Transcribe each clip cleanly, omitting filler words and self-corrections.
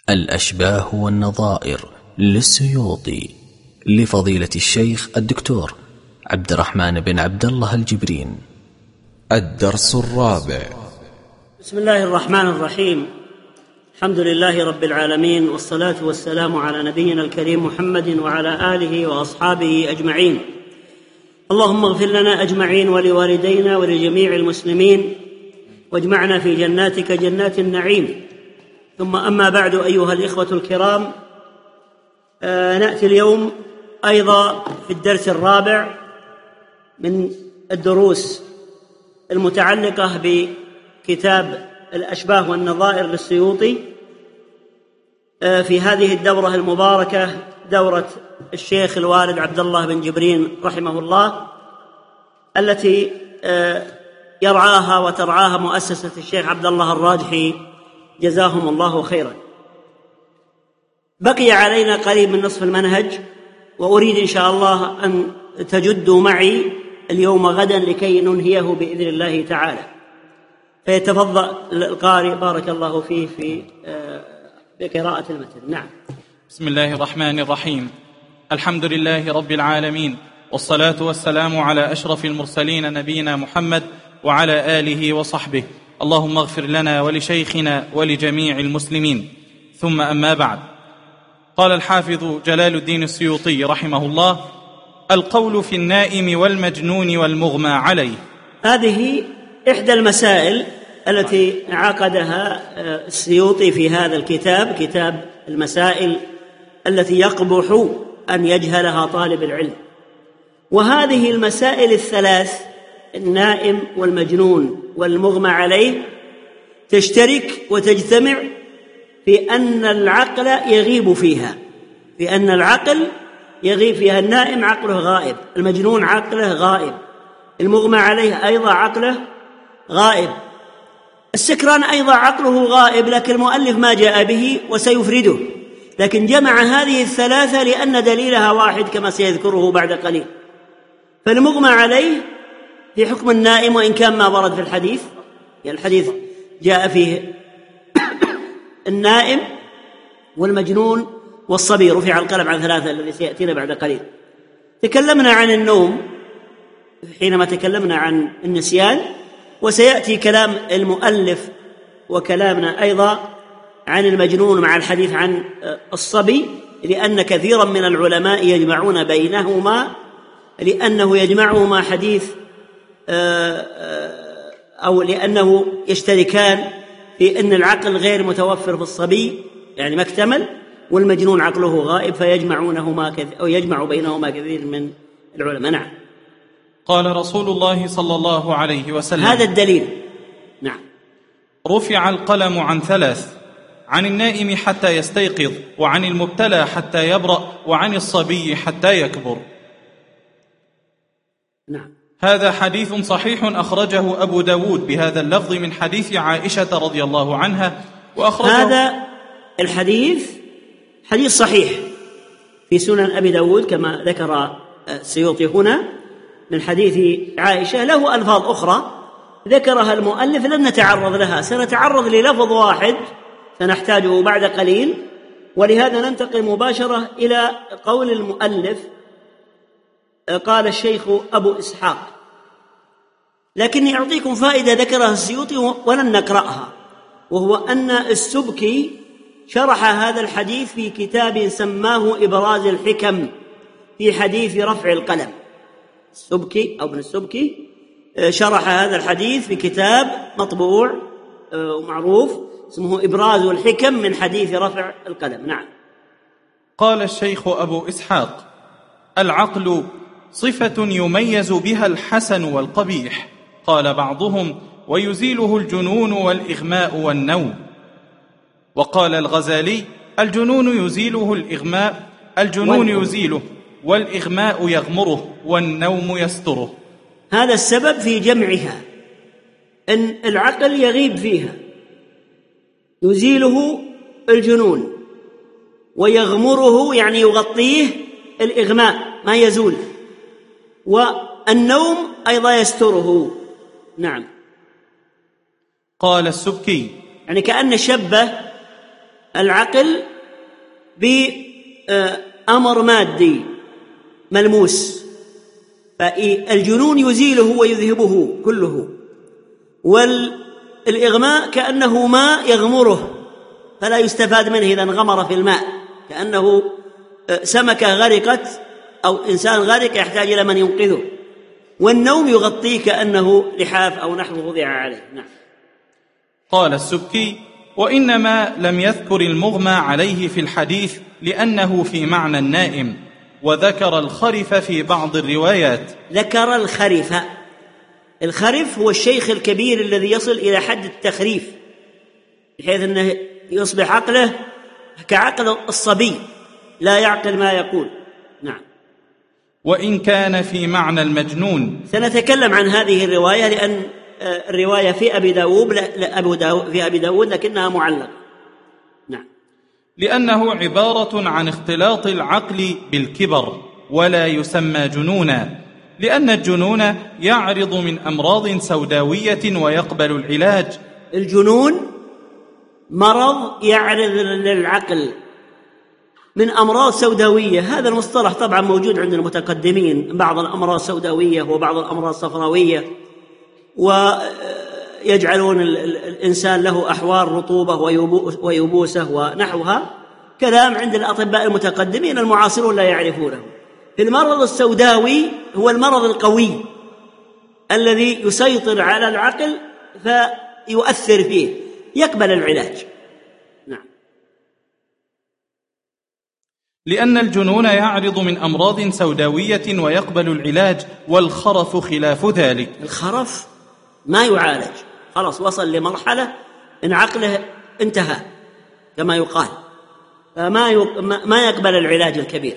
الأشباه والنظائر للسيوطي لفضيلة الشيخ الدكتور عبد الرحمن بن عبد الله الجبرين. الدرس الرابع. بسم الله الرحمن الرحيم. الحمد لله رب العالمين، والصلاة والسلام على نبينا الكريم محمد وعلى آله وأصحابه أجمعين. اللهم اغفر لنا أجمعين ولوالدينا ولجميع المسلمين، واجمعنا في جناتك جنات النعيم. ثم أما بعد، أيها الإخوة الكرام، نأتي اليوم أيضا في الدرس الرابع من الدروس المتعلقة بكتاب الأشباه والنظائر للسيوطي في هذه الدورة المباركة، دورة الشيخ الوالد عبد الله بن جبرين رحمه الله، التي يرعاها وترعاها مؤسسة الشيخ عبد الله الراجحي جزاهم الله خيرا. بقي علينا قريب من نصف المنهج، وأريد إن شاء الله أن تجدوا معي اليوم غدا لكي ننهيه بإذن الله تعالى. فيتفضل القارئ بارك الله فيه في بقراءة المتن. نعم. بسم الله الرحمن الرحيم. الحمد لله رب العالمين، والصلاة والسلام على أشرف المرسلين نبينا محمد وعلى آله وصحبه. اللهم اغفر لنا ولشيخنا ولجميع المسلمين. ثم أما بعد، قال الحافظ جلال الدين السيوطي رحمه الله: القول في النائم والمجنون والمغمى عليه. هذه إحدى المسائل التي عقدها السيوطي في هذا الكتاب، كتاب المسائل التي يقبح أن يجهلها طالب العلم. وهذه المسائل الثلاث، النائم والمجنون والمغمى عليه، تشترك وتجتمع في أن العقل يغيب فيها، في أن العقل يغيب فيها. النائم عقله غائب، المجنون عقله غائب، المغمى عليه أيضا عقله غائب، السكران أيضا عقله غائب، لكن المؤلف ما جاء به وسيفرده، لكن جمع هذه الثلاثة لأن دليلها واحد كما سيذكره بعد قليل. فالمغمى عليه في حكم النائم، وإن كان ما ورد في الحديث، يعني الحديث جاء فيه النائم والمجنون والصبي، رفع القلم عن ثلاثة الذي سيأتينا بعد قليل. تكلمنا عن النوم حينما تكلمنا عن النسيان، وسيأتي كلام المؤلف وكلامنا أيضا عن المجنون مع الحديث عن الصبي، لأن كثيرا من العلماء يجمعون بينهما، لأنه يجمعهما حديث أو لأنه يشتركان في أن العقل غير متوفر في الصبي، يعني ما اكتمل، والمجنون عقله غائب، فيجمعونهما أو يجمع بينهما كثير من العلماء. نعم. قال رسول الله صلى الله عليه وسلم: هذا الدليل. نعم. رفع القلم عن ثلاث: عن النائم حتى يستيقظ، وعن المبتلى حتى يبرأ، وعن الصبي حتى يكبر. نعم. هذا حديث صحيح أخرجه أبو داود بهذا اللفظ من حديث عائشة رضي الله عنها، هذا الحديث حديث صحيح في سنن أبي داود كما ذكر السيوطي هنا من حديث عائشة، له ألفاظ أخرى ذكرها المؤلف لن نتعرض لها، سنتعرض للفظ واحد سنحتاجه بعد قليل، ولهذا ننتقل مباشرة إلى قول المؤلف. قال الشيخ أبو إسحاق، لكني أعطيكم فائدة ذكرها السيوطي ولن نقرأها، وهو أن السبكي شرح هذا الحديث في كتاب سماه إبراز الحكم في حديث رفع القلم. السبكي أو ابن السبكي شرح هذا الحديث في كتاب مطبوع ومعروف اسمه إبراز الحكم من حديث رفع القلم. نعم. قال الشيخ أبو إسحاق: العقل صفة يميز بها الحسن والقبيح. قال بعضهم: ويزيله الجنون والإغماء والنوم. وقال الغزالي: الجنون يزيله الإغماء، الجنون يزيله، والإغماء يغمره، والنوم يستره. هذا السبب في جمعها، أن العقل يغيب فيها، يزيله الجنون، ويغمره يعني يغطيه الإغماء ما يزول، والنوم أيضا يستره. نعم. قال السبكي: يعني كأن شبه العقل بأمر مادي ملموس، فالجنون يزيله ويذهبه كله، والإغماء كأنه ماء يغمره فلا يستفاد منه إذا انغمر في الماء، كأنه سمكة غرقت أو إنسان غرق يحتاج إلى من ينقذه، والنوم يغطيه كأنه لحاف أو نحوه وضع عليه. نعم. قال السبكي: وإنما لم يذكر المغمى عليه في الحديث لأنه في معنى النائم، وذكر الخرف في بعض الروايات. ذكر الخرف. الخرف هو الشيخ الكبير الذي يصل إلى حد التخريف بحيث أنه يصبح عقله كعقل الصبي لا يعقل ما يقول. نعم. وإن كان في معنى المجنون. سنتكلم عن هذه الرواية لأن الرواية في أبي داود لكنها معلقة. نعم. لأنه عبارة عن اختلاط العقل بالكبر ولا يسمى جنونا، لأن الجنون يعرض من أمراض سوداوية ويقبل العلاج. الجنون مرض يعرض للعقل من أمراض سوداوية. هذا المصطلح طبعا موجود عند المتقدمين، بعض الأمراض سوداوية وبعض الأمراض صفراوية، ويجعلون الإنسان له أحوال رطوبة ويبوسة ونحوها. كلام عند الأطباء المتقدمين المعاصرون لا يعرفونه. المرض السوداوي هو المرض القوي الذي يسيطر على العقل فيؤثر فيه، يقبل العلاج. نعم. لأن الجنون يعرض من أمراض سوداوية ويقبل العلاج، والخرف خلاف ذلك. الخرف ما يعالج، خلاص وصل لمرحلة إن عقله انتهى كما يقال، فما يقبل العلاج الكبير.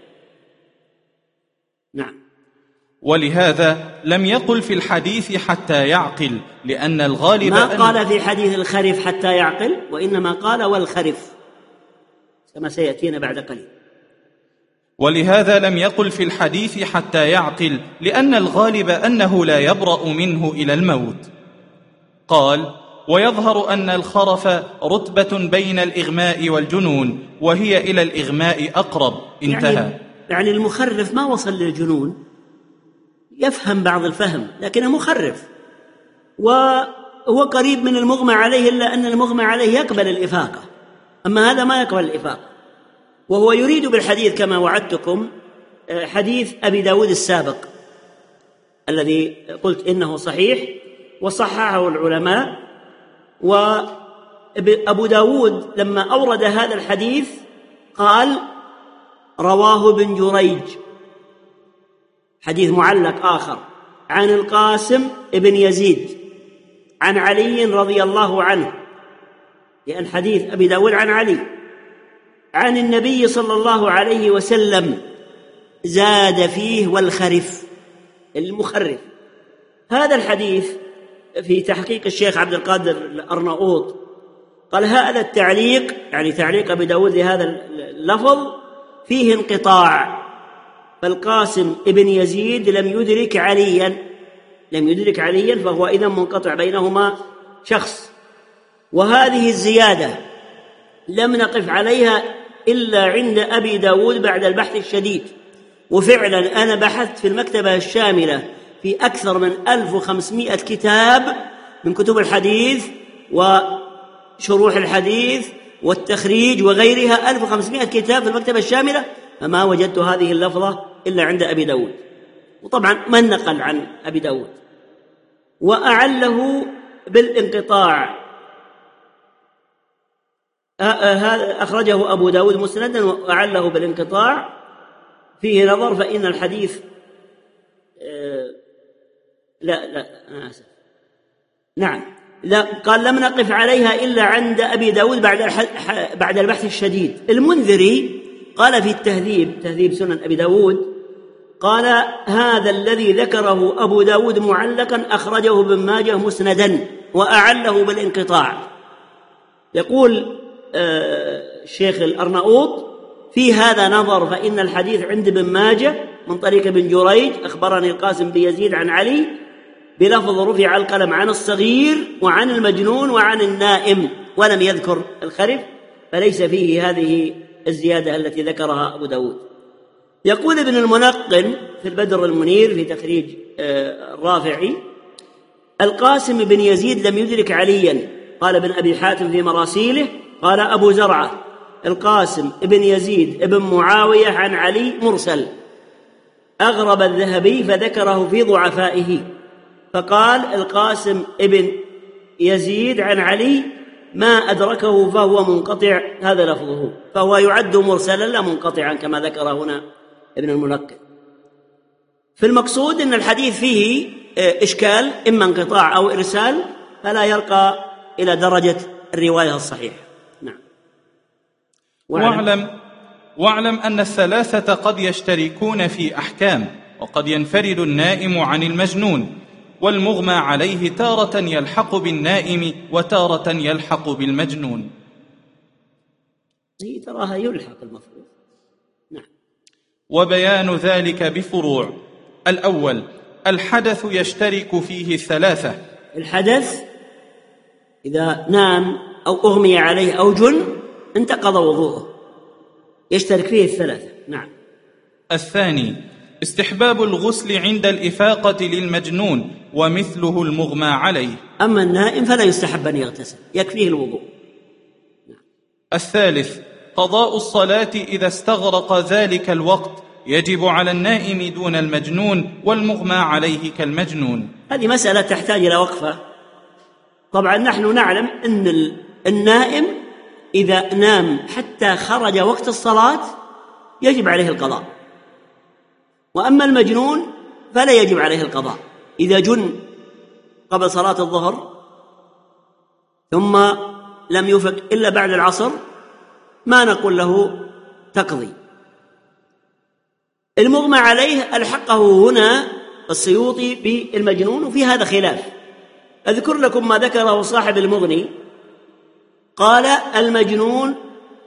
نعم. ولهذا لم يقل في الحديث حتى يعقل، لأن الغالب ما قال في حديث الخرف حتى يعقل، وإنما قال والخرف كما سيأتينا بعد قليل. ولهذا لم يقل في الحديث حتى يعقل، لأن الغالب أنه لا يبرأ منه إلى الموت. قال: ويظهر أن الخرف رتبة بين الإغماء والجنون، وهي إلى الإغماء أقرب. انتهى. يعني المخرف ما وصل للجنون، يفهم بعض الفهم لكنه مخرف، وهو قريب من المغمى عليه، إلا أن المغمى عليه يقبل الإفاقة، أما هذا ما يقبل الإفاقة. وهو يريد بالحديث كما وعدتكم حديث أبي داود السابق الذي قلت إنه صحيح وصححه العلماء. وأبو داود لما أورد هذا الحديث قال: رواه ابن جريج، حديث معلق آخر، عن القاسم ابن يزيد عن علي رضي الله عنه، لأن حديث أبي داود عن علي، عن النبي صلى الله عليه وسلم، زاد فيه والخرف، المخرف. هذا الحديث في تحقيق الشيخ عبد القادر الأرناؤوط قال: هذا التعليق، يعني تعليق أبي داود لهذا اللفظ، فيه انقطاع، فالقاسم ابن يزيد لم يدرك عليا فهو إذن منقطع بينهما شخص. وهذه الزيادة لم نقف عليها إلا عند أبي داود بعد البحث الشديد، وفعلا أنا بحثت في المكتبة الشاملة في أكثر من 1500 كتاب من كتب الحديث وشروح الحديث والتخريج وغيرها، 1500 كتاب في المكتبة الشاملة، فما وجدت هذه اللفظة إلا عند أبي داود. وطبعا من نقل عن أبي داود، وأعله بالانقطاع. هذا أخرجه أبو داود مسندا وأعله بالانقطاع، فيه نظر، فإن الحديث لا أنا آسف، نعم، لا، قال: لم نقف عليها إلا عند أبي داود بعد البحث الشديد. المنذري قال في تهذيب سنن أبي داود، قال: هذا الذي ذكره أبو داود معلقا أخرجه ابن ماجه مسندا وأعله بالانقطاع. يقول الشيخ الأرناؤوط: في هذا نظر، فإن الحديث عند ابن ماجه من طريق ابن جريج أخبرني القاسم بن يزيد عن علي بلفظ رفع القلم عن الصغير وعن المجنون وعن النائم، ولم يذكر الخرف، فليس فيه هذه الزيادة التي ذكرها أبو داود. يقول ابن المنقل في البدر المنير في تخريج الرافعي: القاسم بن يزيد لم يدرك عليا. قال ابن أبي حاتم في مراسيله: قال أبو زرعة: القاسم بن يزيد بن معاوية عن علي مرسل. أغرب الذهبي فذكره في ضعفائه، فقال: القاسم بن يزيد عن علي ما أدركه فهو منقطع، هذا لفظه، فهو يعد مرسلا لا منقطعا كما ذكر هنا ابن المنقل. في المقصود أن الحديث فيه إشكال، إما انقطاع أو إرسال، فلا يرقى إلى درجة الرواية الصحيحة. نعم. واعلم أن الثلاثة قد يشتركون في أحكام، وقد ينفرد النائم عن المجنون، والمغمى عليه تارة يلحق بالنائم وتارة يلحق بالمجنون. هي تراها يلحق المفروض. نعم. وبيان ذلك بفروع: الأول: الحدث يشترك فيه الثلاثة. الحدث إذا نام أو أغمي عليه أو جن انتقض وضوءه، يشترك فيه الثلاثة. نعم. الثاني: استحباب الغسل عند الإفاقة للمجنون ومثله المغمى عليه. أما النائم فلا يستحب أن يغتسل، يكفيه الوضوء. نعم. الثالث: قضاء الصلاة إذا استغرق ذلك الوقت، يجب على النائم دون المجنون، والمغمى عليه كالمجنون. هذه مسألة تحتاج إلى وقفة. طبعا نحن نعلم أن النائم إذا نام حتى خرج وقت الصلاة يجب عليه القضاء، وأما المجنون فلا يجب عليه القضاء. إذا جن قبل صلاة الظهر ثم لم يفق إلا بعد العصر ما نقول له تقضي. المغمى عليه ألحقه هنا السيوطي بالمجنون، وفي هذا خلاف. أذكر لكم ما ذكره صاحب المغني، قال: المجنون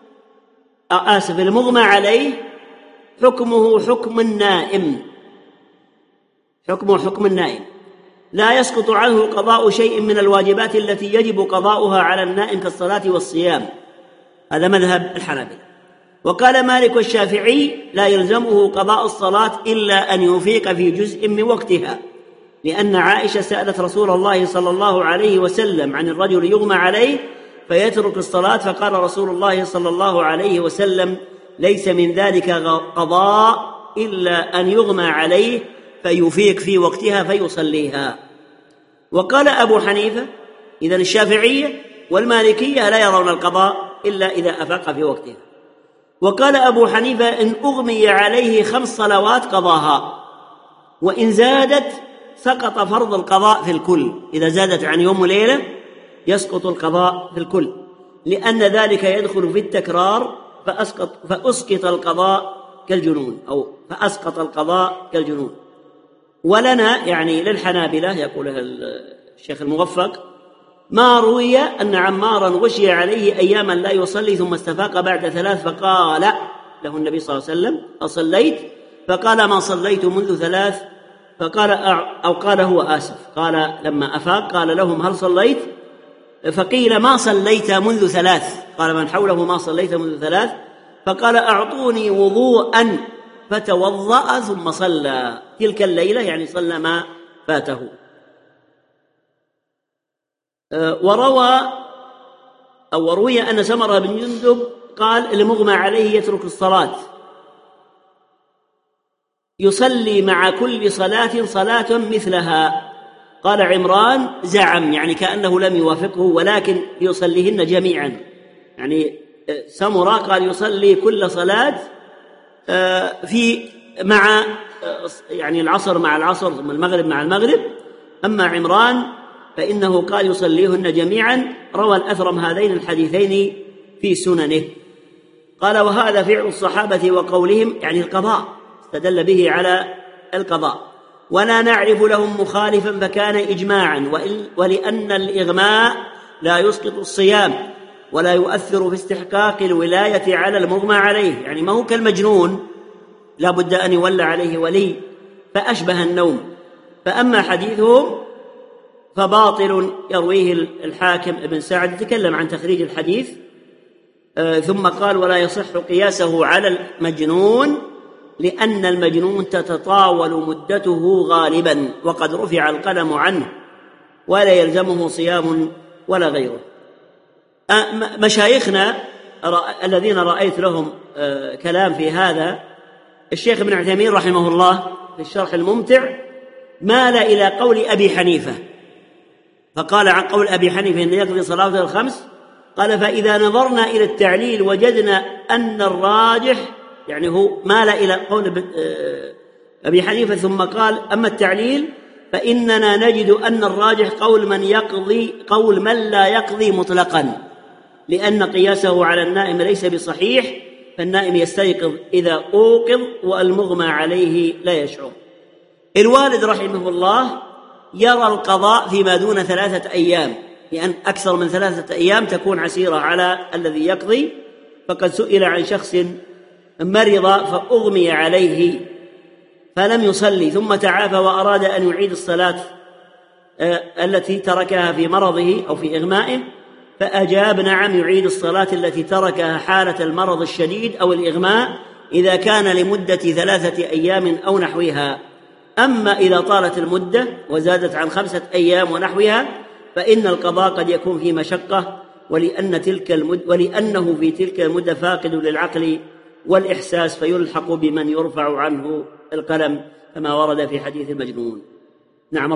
المغمى عليه حكمه حكم النائم، حكمه حكم النائم، لا يسقط عنه قضاء شيء من الواجبات التي يجب قضاؤها على النائم كالصلاة والصيام. هذا مذهب الحنابلة. وقال مالك والشافعي: لا يلزمه قضاء الصلاة إلا أن يفيق في جزء من وقتها، لأن عائشة سألت رسول الله صلى الله عليه وسلم عن الرجل يغمى عليه فيترك الصلاة، فقال رسول الله صلى الله عليه وسلم: ليس من ذلك قضاء إلا أن يغمى عليه فيفيق في وقتها فيصليها. وقال أبو حنيفة: إذن الشافعية والمالكية لا يرون القضاء إلا إذا أفاق في وقتها. وقال أبو حنيفة: إن أغمي عليه 5 صلوات قضاها، وإن زادت سقط فرض القضاء في الكل. إذا زادت عن يوم وليلة يسقط القضاء في الكل، لأن ذلك يدخل في التكرار، فأسقط القضاء كالجنون، أو فأسقط القضاء كالجنون. ولنا يعني للحنابلة، يقول الشيخ الموفق: ما روي أن عمارا غشي عليه أياما لا يصلي ثم استفاق بعد 3 فقال له النبي صلى الله عليه وسلم: أصليت؟ فقال: ما صليت منذ 3. فقال أو قال هو آسف، قال لما أفاق قال لهم: هل صليت؟ فقيل: ما صليت منذ 3. قال من حوله: ما صليت منذ 3. فقال: أعطوني وضوءا، فتوضأ ثم صلى تلك الليلة، يعني صلى ما فاته. وروي أن سمرة بن جندب قال: المغمى عليه يترك الصلاة، يصلي مع كل صلاة صلاة مثلها. قال عمران: زعم، يعني كأنه لم يوافقه، ولكن يصليهن جميعا. يعني سمرة قال يصلي كل صلاة مع يعني العصر مع العصر ثم المغرب مع المغرب. أما عمران فإنه قال يصليهن جميعا. روى الأثرم هذين الحديثين في سننه. قال: وهذا فعل الصحابة وقولهم، يعني القضاء، استدل به على القضاء، ولا نعرف لهم مخالفا فكان إجماعا. ولأن الإغماء لا يسقط الصيام ولا يؤثر في استحقاق الولاية على المغمى عليه، يعني ما هو كالمجنون لا بد أن يولى عليه ولي، فأشبه النوم. فأما حديثهم فباطل، يرويه الحاكم ابن سعد، تكلم عن تخريج الحديث ثم قال ولا يصح قياسه على المجنون لأن المجنون تتطاول مدته غالبا وقد رفع القلم عنه ولا يلزمه صيام ولا غيره. مشايخنا الذين رأيت لهم كلام في هذا، الشيخ ابن عثيمين رحمه الله في الشرح الممتع مال إلى قول أبي حنيفة، فقال عن قول أبي حنيفة إن يقضي صلاة الخمس، قال فإذا نظرنا إلى التعليل وجدنا أن الراجح، يعني هو مال إلى قول أبي حنيفة ثم قال أما التعليل فإننا نجد أن الراجح قول من لا يقضي مطلقا، لأن قياسه على النائم ليس بصحيح، فالنائم يستيقظ إذا أوقظ والمغمى عليه لا يشعر. الوالد رحمه الله يرى القضاء فيما دون 3 أيام، لأن أكثر من 3 أيام تكون عسيرة على الذي يقضي، فقد سئل عن شخص مرض فأغمي عليه فلم يصلي ثم تعافى وأراد أن يعيد الصلاة التي تركها في مرضه أو في إغمائه، فأجاب نعم يعيد الصلاة التي تركها حالة المرض الشديد أو الإغماء إذا كان لمدة 3 أيام أو نحوها. أما إذا طالت المدة وزادت عن 5 أيام ونحوها فإن القضاء قد يكون في مشقة، ولأنه في تلك المدة فاقد للعقل والإحساس فيلحق بمن يرفع عنه القلم كما ورد في حديث المجنون. نعم.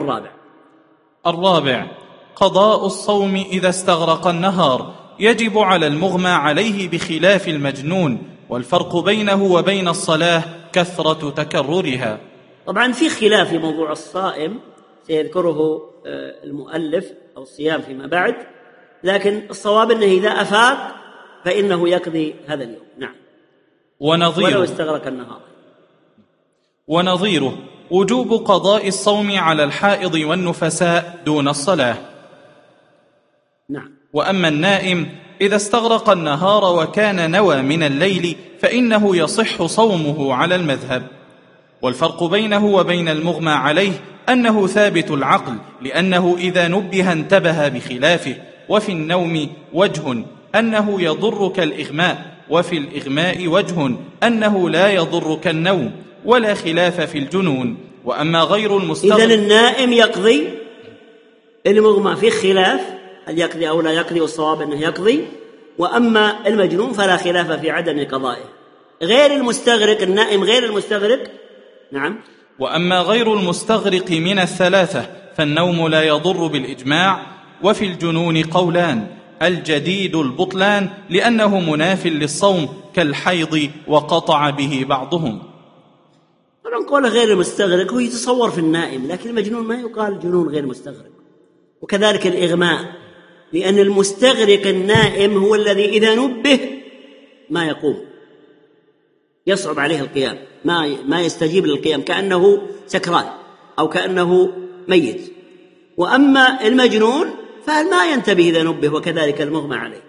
الرابع قضاء الصوم إذا استغرق النهار يجب على المغمى عليه بخلاف المجنون، والفرق بينه وبين الصلاة كثرة تكررها. طبعا في خلاف في موضوع الصائم سيذكره المؤلف أو الصيام فيما بعد، لكن الصواب أنه إذا أفاق فإنه يقضي هذا اليوم. نعم. ولو استغرق النهار. ونظيره وجوب قضاء الصوم على الحائض والنفساء دون الصلاة. نعم. وأما النائم إذا استغرق النهار وكان نوى من الليل فإنه يصح صومه على المذهب. والفرق بينه وبين المغمى عليه أنه ثابت العقل، لأنه إذا نبه انتبه بخلافه. وفي النوم وجه أنه يضرك الإغماء، وفي الإغماء وجه أنه لا يضرك النوم، ولا خلاف في الجنون. وأما غير المستغرق إذن النائم يقضي، المغمى فيه خلاف هل يقضي أو لا يقضي، والصواب أنه يقضي. وأما المجنون فلا خلاف في عدم قضائه. غير المستغرق، النائم غير المستغرق. نعم. وأما غير المستغرق من الثلاثة فالنوم لا يضر بالإجماع. وفي الجنون قولان: الجديد البطلان لأنه مناف للصوم كالحيض وقطع به بعضهم. نقول غير المستغرق هو يتصور في النائم، لكن المجنون ما يقال جنون غير مستغرق. وكذلك الإغماء، لأن المستغرق النائم هو الذي إذا نبه ما يقوم، يصعب عليه القيام، ما يستجيب للقيام، كأنه سكران أو كأنه ميت. وأما المجنون فما ينتبه إذا نبه، وكذلك المغمى عليه.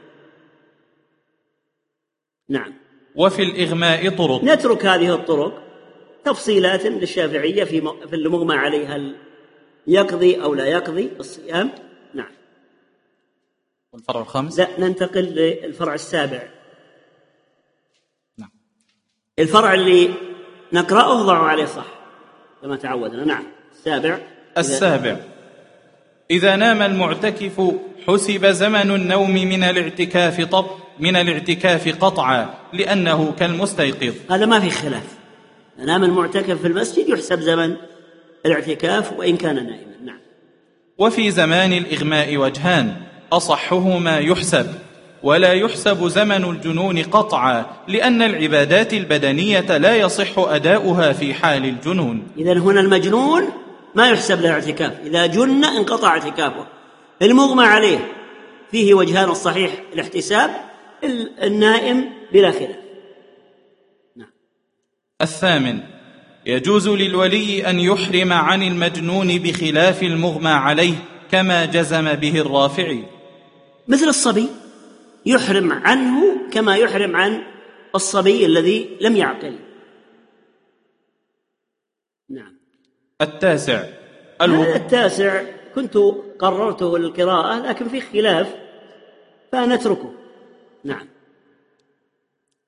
نعم. وفي الإغماء طرق. نترك هذه الطرق تفصيلات للشافعية في المغمى عليه هل يقضي أو لا يقضي الصيام. نعم. والفرع الخامس. لا، ننتقل للفرع السابع. نعم. الفرع اللي نقرأه ضعوا عليه صح كما تعودنا. نعم. السابع إذا نام المعتكف حسب زمن النوم من الاعتكاف قطعا، لأنه كالمستيقظ. هذا ما في خلاف، نام المعتكف في المسجد يحسب زمن الاعتكاف وإن كان نائما. نعم. وفي زمان الإغماء وجهان: أصحهما يحسب، ولا يحسب زمن الجنون قطعا، لأن العبادات البدنية لا يصح أداؤها في حال الجنون. إذن هنا المجنون ما يحسب له اعتكاف، إذا جن انقطع اعتكافه. المغمى عليه فيه وجهان: الصحيح الاحتساب، النائم بلا خلاف. نعم. الثامن: يجوز للولي أن يحرم عن المجنون بخلاف المغمى عليه، كما جزم به الرافعي. مثل الصبي يحرم عنه كما يحرم عن الصبي الذي لم يعقل. نعم. التاسع كنت قررته للقراءة لكن في خلاف فنتركه. نعم.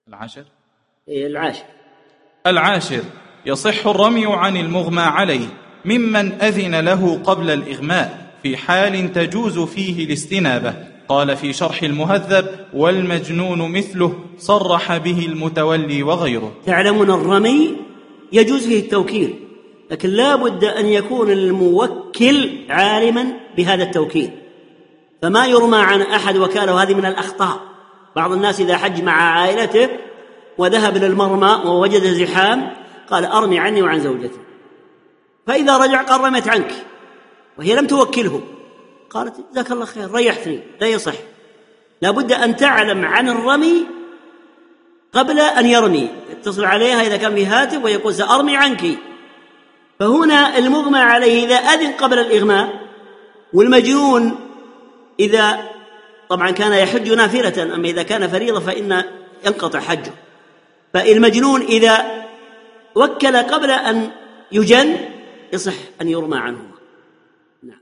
العاشر يصح الرمي عن المغمى عليه ممن أذن له قبل الإغماء في حال تجوز فيه الاستنابة. قال في شرح المهذب: والمجنون مثله صرح به المتولي وغيره. تعلمون الرمي يجوز فيه التوكيل، لكن لا بد أن يكون الموكل عالما بهذا التوكيل، فما يرمى عن أحد وكاله. هذه من الأخطاء. بعض الناس إذا حج مع عائلته وذهب للمرمى ووجد زحام قال: أرمي عني وعن زوجتي، فإذا رجع قال: رميت عنك، وهي لم توكله. قالت: جزاك الله خير، ريحتني. لا يصح، لا بد أن تعلم عن الرمي قبل أن يرمي. اتصل عليها إذا كان في هاتف ويقول: سأرمي عنك. فهنا المغمى عليه إذا أذن قبل الإغماء، والمجنون إذا طبعا كان يحج نافلة، أما إذا كان فريضة فإن ينقطع حجه. فالمجنون إذا وكل قبل أن يجن يصح أن يرمى عنه. نعم.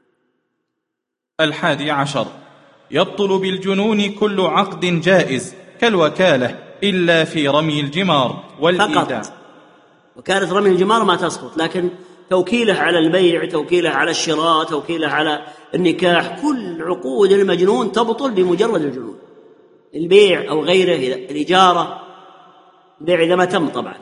11 يبطل بالجنون كل عقد جائز كالوكالة إلا في رمي الجمار والإيداع. فقط وكالة رمي الجمار ما تسقط، لكن توكيله على البيع، توكيله على الشراء، توكيله على النكاح، كل عقود المجنون تبطل بمجرد الجنون. البيع أو غيره، الإجارة، البيع إذا ما تم طبعا.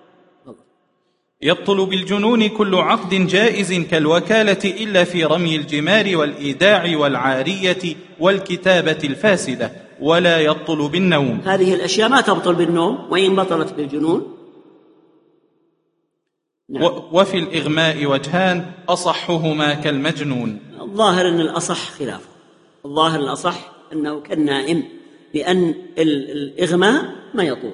يبطل بالجنون كل عقد جائز كالوكالة إلا في رمي الجمار والإيداع والعارية والكتابة الفاسدة، ولا يبطل بالنوم. هذه الأشياء ما تبطل بالنوم وإن بطلت بالجنون. نعم. وفي الإغماء وجهان أصحهما كالمجنون. الظاهر أن الأصح خلافه، الظاهر الأصح أنه كالنائم، لأن الإغماء ما يطول.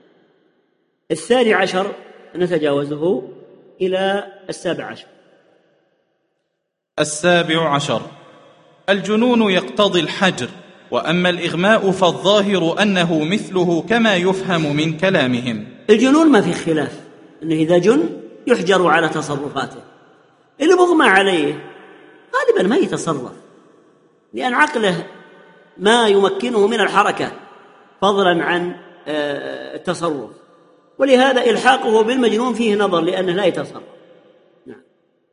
12 نتجاوزه إلى 17. 17 الجنون يقتضي الحجر، وأما الإغماء فالظاهر أنه مثله كما يفهم من كلامهم. الجنون ما في خلاف أنه إذا جن يحجر على تصرفاته. المغمى عليه غالبا ما يتصرف، لأن عقله ما يمكنه من الحركة فضلا عن التصرف، ولهذا إلحاقه بالمجنون فيه نظر لأنه لا يتصرف. نعم.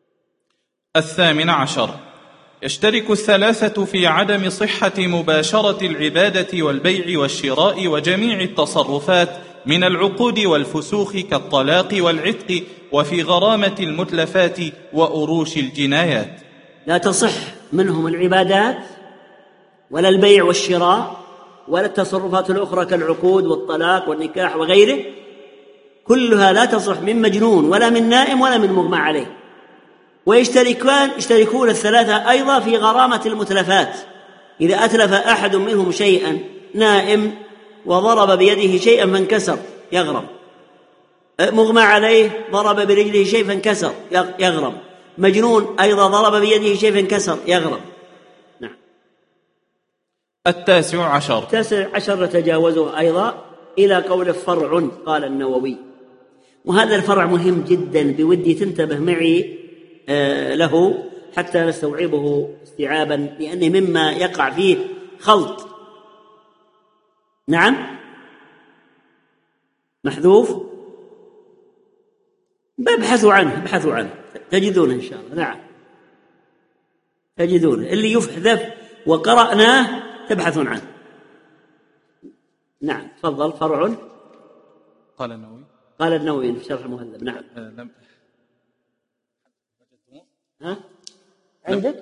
18 يشترك الثلاثة في عدم صحة مباشرة العبادة والبيع والشراء وجميع التصرفات من العقود والفسوخ كالطلاق والعتق، وفي غرامة المتلفات وأروش الجنايات. لا تصح منهم العبادات ولا البيع والشراء ولا التصرفات الأخرى كالعقود والطلاق والنكاح وغيره، كلها لا تصح من مجنون ولا من نائم ولا من مغمى عليه. ويشتركون الثلاثة أيضا في غرامة المتلفات. إذا أتلف أحد منهم شيئا، نائم وضرب بيده شيئا فانكسر يغرم، مغمى عليه ضرب برجله شيء فانكسر يغرم، مجنون أيضا ضرب بيده شيء فانكسر يغرم. نعم. 19 نتجاوزه أيضا إلى قول فرع. قال النووي، وهذا الفرع مهم جدا، بودي تنتبه معي له حتى نستوعبه استيعابا، لأنه مما يقع فيه خلط. نعم. محذوف، ابحثوا عنه تجدونه إن شاء الله. نعم تجدونه، اللي يحذف وقرأناه تبحثون عنه. نعم تفضل. فرع. قال النووي في شرح المهذب. نعم. عندك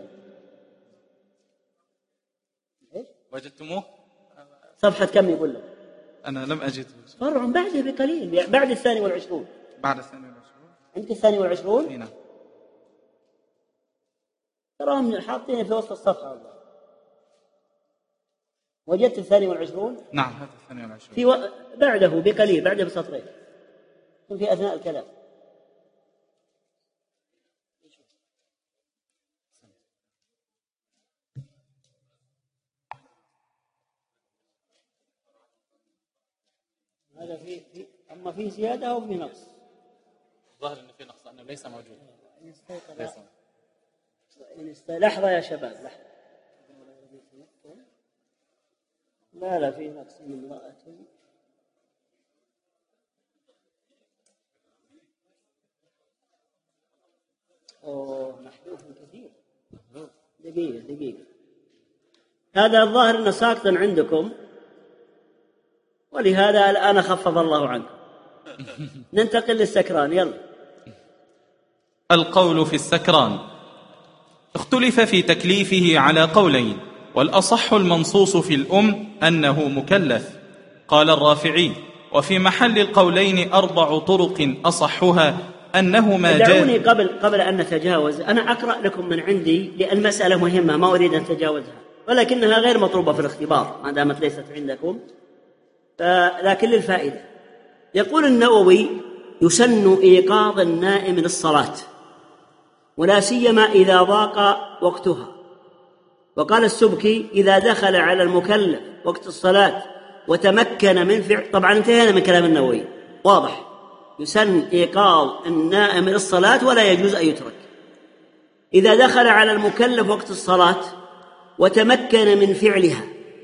وجدتموه؟ صفحة كم يقول لك؟ أنا لم أجده. فرع بعده بقليل، بعد 22. بعد 22 عندك 22؟ نعم. تراهم حاطين في وسط الصفحة والله. وجدت 22؟ نعم هذا 22 بعده بقليل، بعده بسطرين، في أثناء الكلام. هذا أما فيه زيادة أو فيه نقص؟ ظاهر أنه فيه نقص، أنه ليس موجود. لحظة يا شباب، لحظة. لا فيه نقص. من امرأة محذوف كثير. دقيقة هذا الظاهر أنه ساقط عندكم، ولهذا الآن خفض الله عنكم. ننتقل للسكران. يلا. القول في السكران. اختلف في تكليفه على قولين، والأصح المنصوص في الأم أنه مكلف. قال الرافعي: وفي محل القولين 4 طرق أصحها أنهما دعوني قبل أن نتجاوز أنا أقرأ لكم من عندي، لأن المسألة مهمة ما أريد أن أتجاوزها، ولكنها غير مطلوبة في الاختبار ما دامت ليست عندكم، لكن للفائدة. يقول النووي: يسن إيقاظ النائم للصلاة، ولا سيما إذا ضاق وقتها. وقال السبكي: إذا دخل على المكلف وقت الصلاة وتمكن من فعل. طبعا انتهينا من كلام النووي، واضح. يسن إيقاظ النائم للصلاة ولا يجوز أن يترك. إذا دخل على المكلف وقت الصلاة وتمكن من فعلها،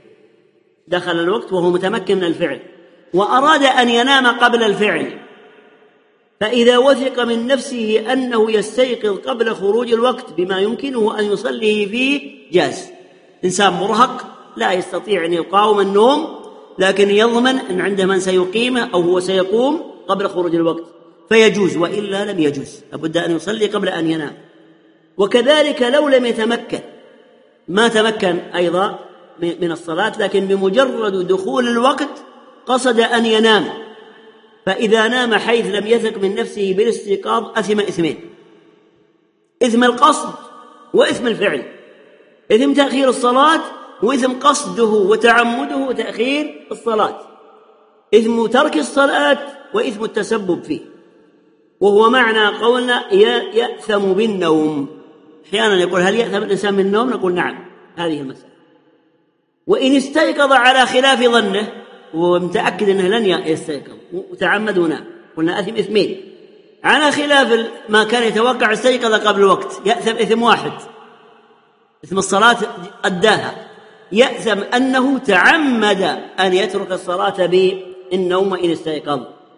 دخل الوقت وهو متمكن من الفعل وأراد أن ينام قبل الفعل، فإذا وثق من نفسه أنه يستيقظ قبل خروج الوقت بما يمكنه أن يصلي فيه جاز. إنسان مرهق لا يستطيع أن يقاوم النوم، لكن يضمن أن عنده من سيقيمه أو هو سيقوم قبل خروج الوقت فيجوز، وإلا لم يجوز، لابد أن يصلي قبل أن ينام. وكذلك لو لم يتمكن، ما تمكن أيضا من الصلاة، لكن بمجرد دخول الوقت قصد أن ينام، فإذا نام حيث لم يثق من نفسه بالاستيقاظ أثم إثمين: إثم القصد وإثم الفعل، إثم تأخير الصلاة وإثم قصده وتعمده تأخير الصلاة، إثم ترك الصلاة وإثم التسبب فيه، وهو معنى قولنا يأثم بالنوم. أحيانا يقول: هل يأثم الإنسان بالنوم؟ نقول نعم، هذه المسألة. وإن استيقظ على خلاف ظنه ومتأكد أنه لن يستيقظ وتعمد ونام، قلنا أثم إثمين. على خلاف ما كان يتوقع استيقظ قبل الوقت، يأثم إثم واحد، إثم الصلاة أداها، يأثم أنه تعمد أن يترك الصلاة بالنوم إن استيقظ.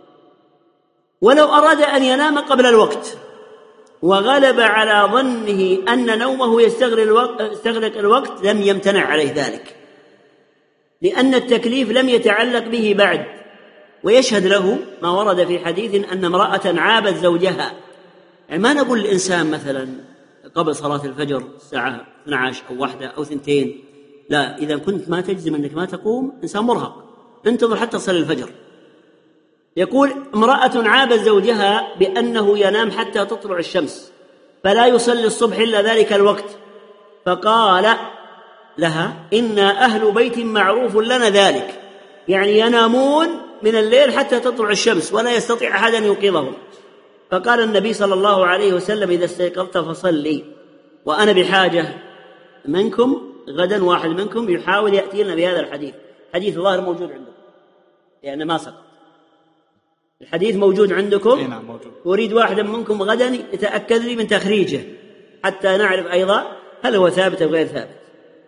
ولو أراد أن ينام قبل الوقت وغلب على ظنه أن نومه يستغرق الوقت لم يمتنع عليه ذلك، لأن التكليف لم يتعلق به بعد. ويشهد له ما ورد في حديث أن امرأة عابت زوجها. يعني ما نقول الإنسان مثلا قبل صلاة الفجر الساعة 12 أو 1 أو 2، لا، إذا كنت ما تجزم أنك ما تقوم إنسان مرهق، انتظر حتى تصلي الفجر. يقول: امرأة عابت زوجها بأنه ينام حتى تطلع الشمس فلا يصلي الصبح إلا ذلك الوقت، فقال لها: إنا أهل بيت معروف لنا ذلك، يعني ينامون من الليل حتى تطلع الشمس ولا يستطيع أحد أن يوقظهم. فقال النبي صلى الله عليه وسلم: إذا استيقظت فصلي، وأنا بحاجة منكم غدا واحد منكم يحاول يأتينا بهذا الحديث. حديث الظاهر موجود عندكم لأن ما سقط، الحديث موجود عندكم. أريد واحدا منكم غدا يتأكد لي من تخريجه حتى نعرف أيضا هل هو ثابت أو غير ثابت.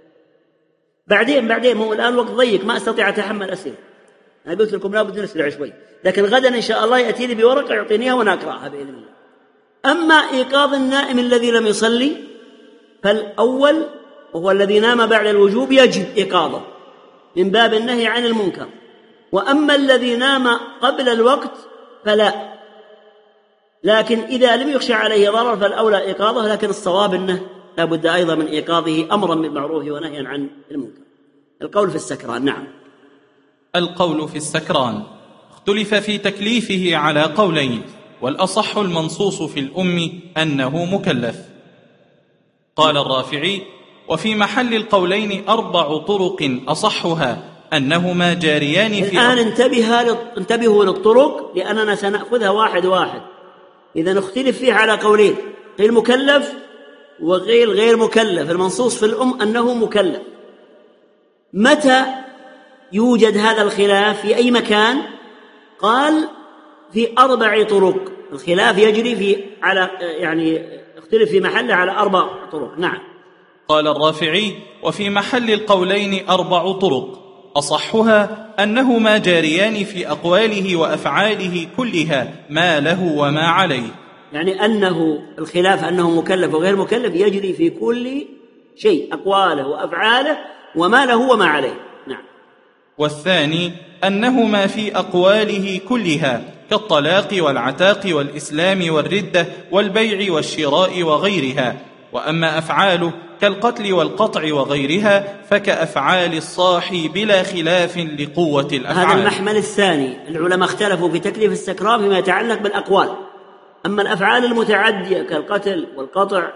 بعدين مو الآن وقت ضيق ما أستطيع أتحمل أسئلة، أنا قلت لكم لابد نسرع شوي، لكن غدا إن شاء الله يأتي لي بورقة يعطينيها وأنا أقرأها بإذن الله. أما إيقاظ النائم الذي لم يصلي فالأول وهو الذي نام بعد الوجوب يجب إيقاظه من باب النهي عن المنكر، وأما الذي نام قبل الوقت فلا، لكن إذا لم يخشى عليه ضرر فالأولى إيقاظه، لكن الصواب أنه لا بد أيضا من إيقاظه أمرا بالمعروف ونهيا عن المنكر. القول في السكران. نعم. القول في السكران. اختلف في تكليفه على قولين، والأصح المنصوص في الأم أنه مكلف. قال الرافعي: وفي محل القولين 4 طرق أصحها أنهما جاريان في الآن انتبهوا للطرق لأننا سنأخذها واحد واحد. إذا اختلف فيه على قولين، غير مكلف وغير غير مكلف. المنصوص في الأم أنه مكلف. متى يوجد هذا الخلاف؟ في أي مكان؟ قال في 4 طرق. الخلاف يجري اختلف في محله على 4 طرق. نعم. قال الرافعي: وفي محل القولين 4 طرق أصحها أنهما جاريان في أقواله وأفعاله كلها ما له وما عليه، يعني أنه الخلاف أنه مكلف وغير مكلف يجري في كل شيء، أقواله وأفعاله وما له وما عليه. نعم. والثاني أنهما في أقواله كلها كالطلاق والعتاق والإسلام والردة والبيع والشراء وغيرها، وأما أفعاله كالقتل والقطع وغيرها فكأفعال الصاحي بلا خلاف لقوة الأفعال. هذا المحمل الثاني. العلماء اختلفوا في تكليف السكران فيما يتعلق بالأقوال. أما الأفعال المتعدية كالقتل والقطع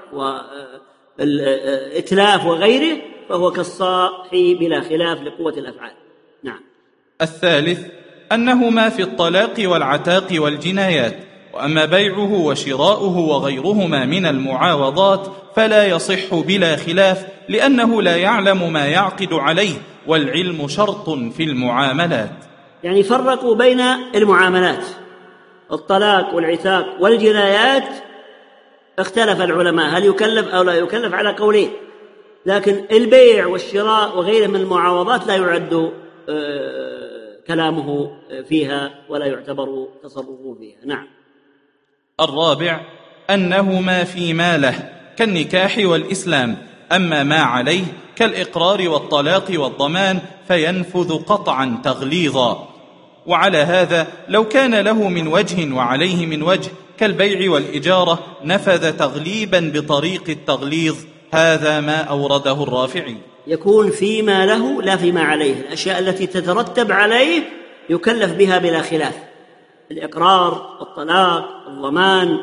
والإتلاف وغيره فهو كالصاحي بلا خلاف لقوة الأفعال. نعم. الثالث أنهما في الطلاق والعتاق والجنايات، وأما بيعه وشراؤه وغيرهما من المعاوضات فلا يصح بلا خلاف، لأنه لا يعلم ما يعقد عليه، والعلم شرط في المعاملات. يعني فرقوا بين المعاملات، الطلاق والعتاق والجنايات اختلف العلماء هل يكلف أو لا يكلف على قولين، لكن البيع والشراء وغيره من المعاوضات لا يعد كلامه فيها ولا يعتبر تصرفه فيها. نعم. الرابع أنهما فيما له كالنكاح والإسلام، أما ما عليه كالإقرار والطلاق والضمان فينفذ قطعا تغليظا. وعلى هذا لو كان له من وجه وعليه من وجه كالبيع والإجارة نفذ تغليبا بطريق التغليظ. هذا ما أورده الرافعي. يكون فيما له لا فيما عليه. الأشياء التي تترتب عليه يكلف بها بلا خلاف، الإقرار، الطلاق، الضمان،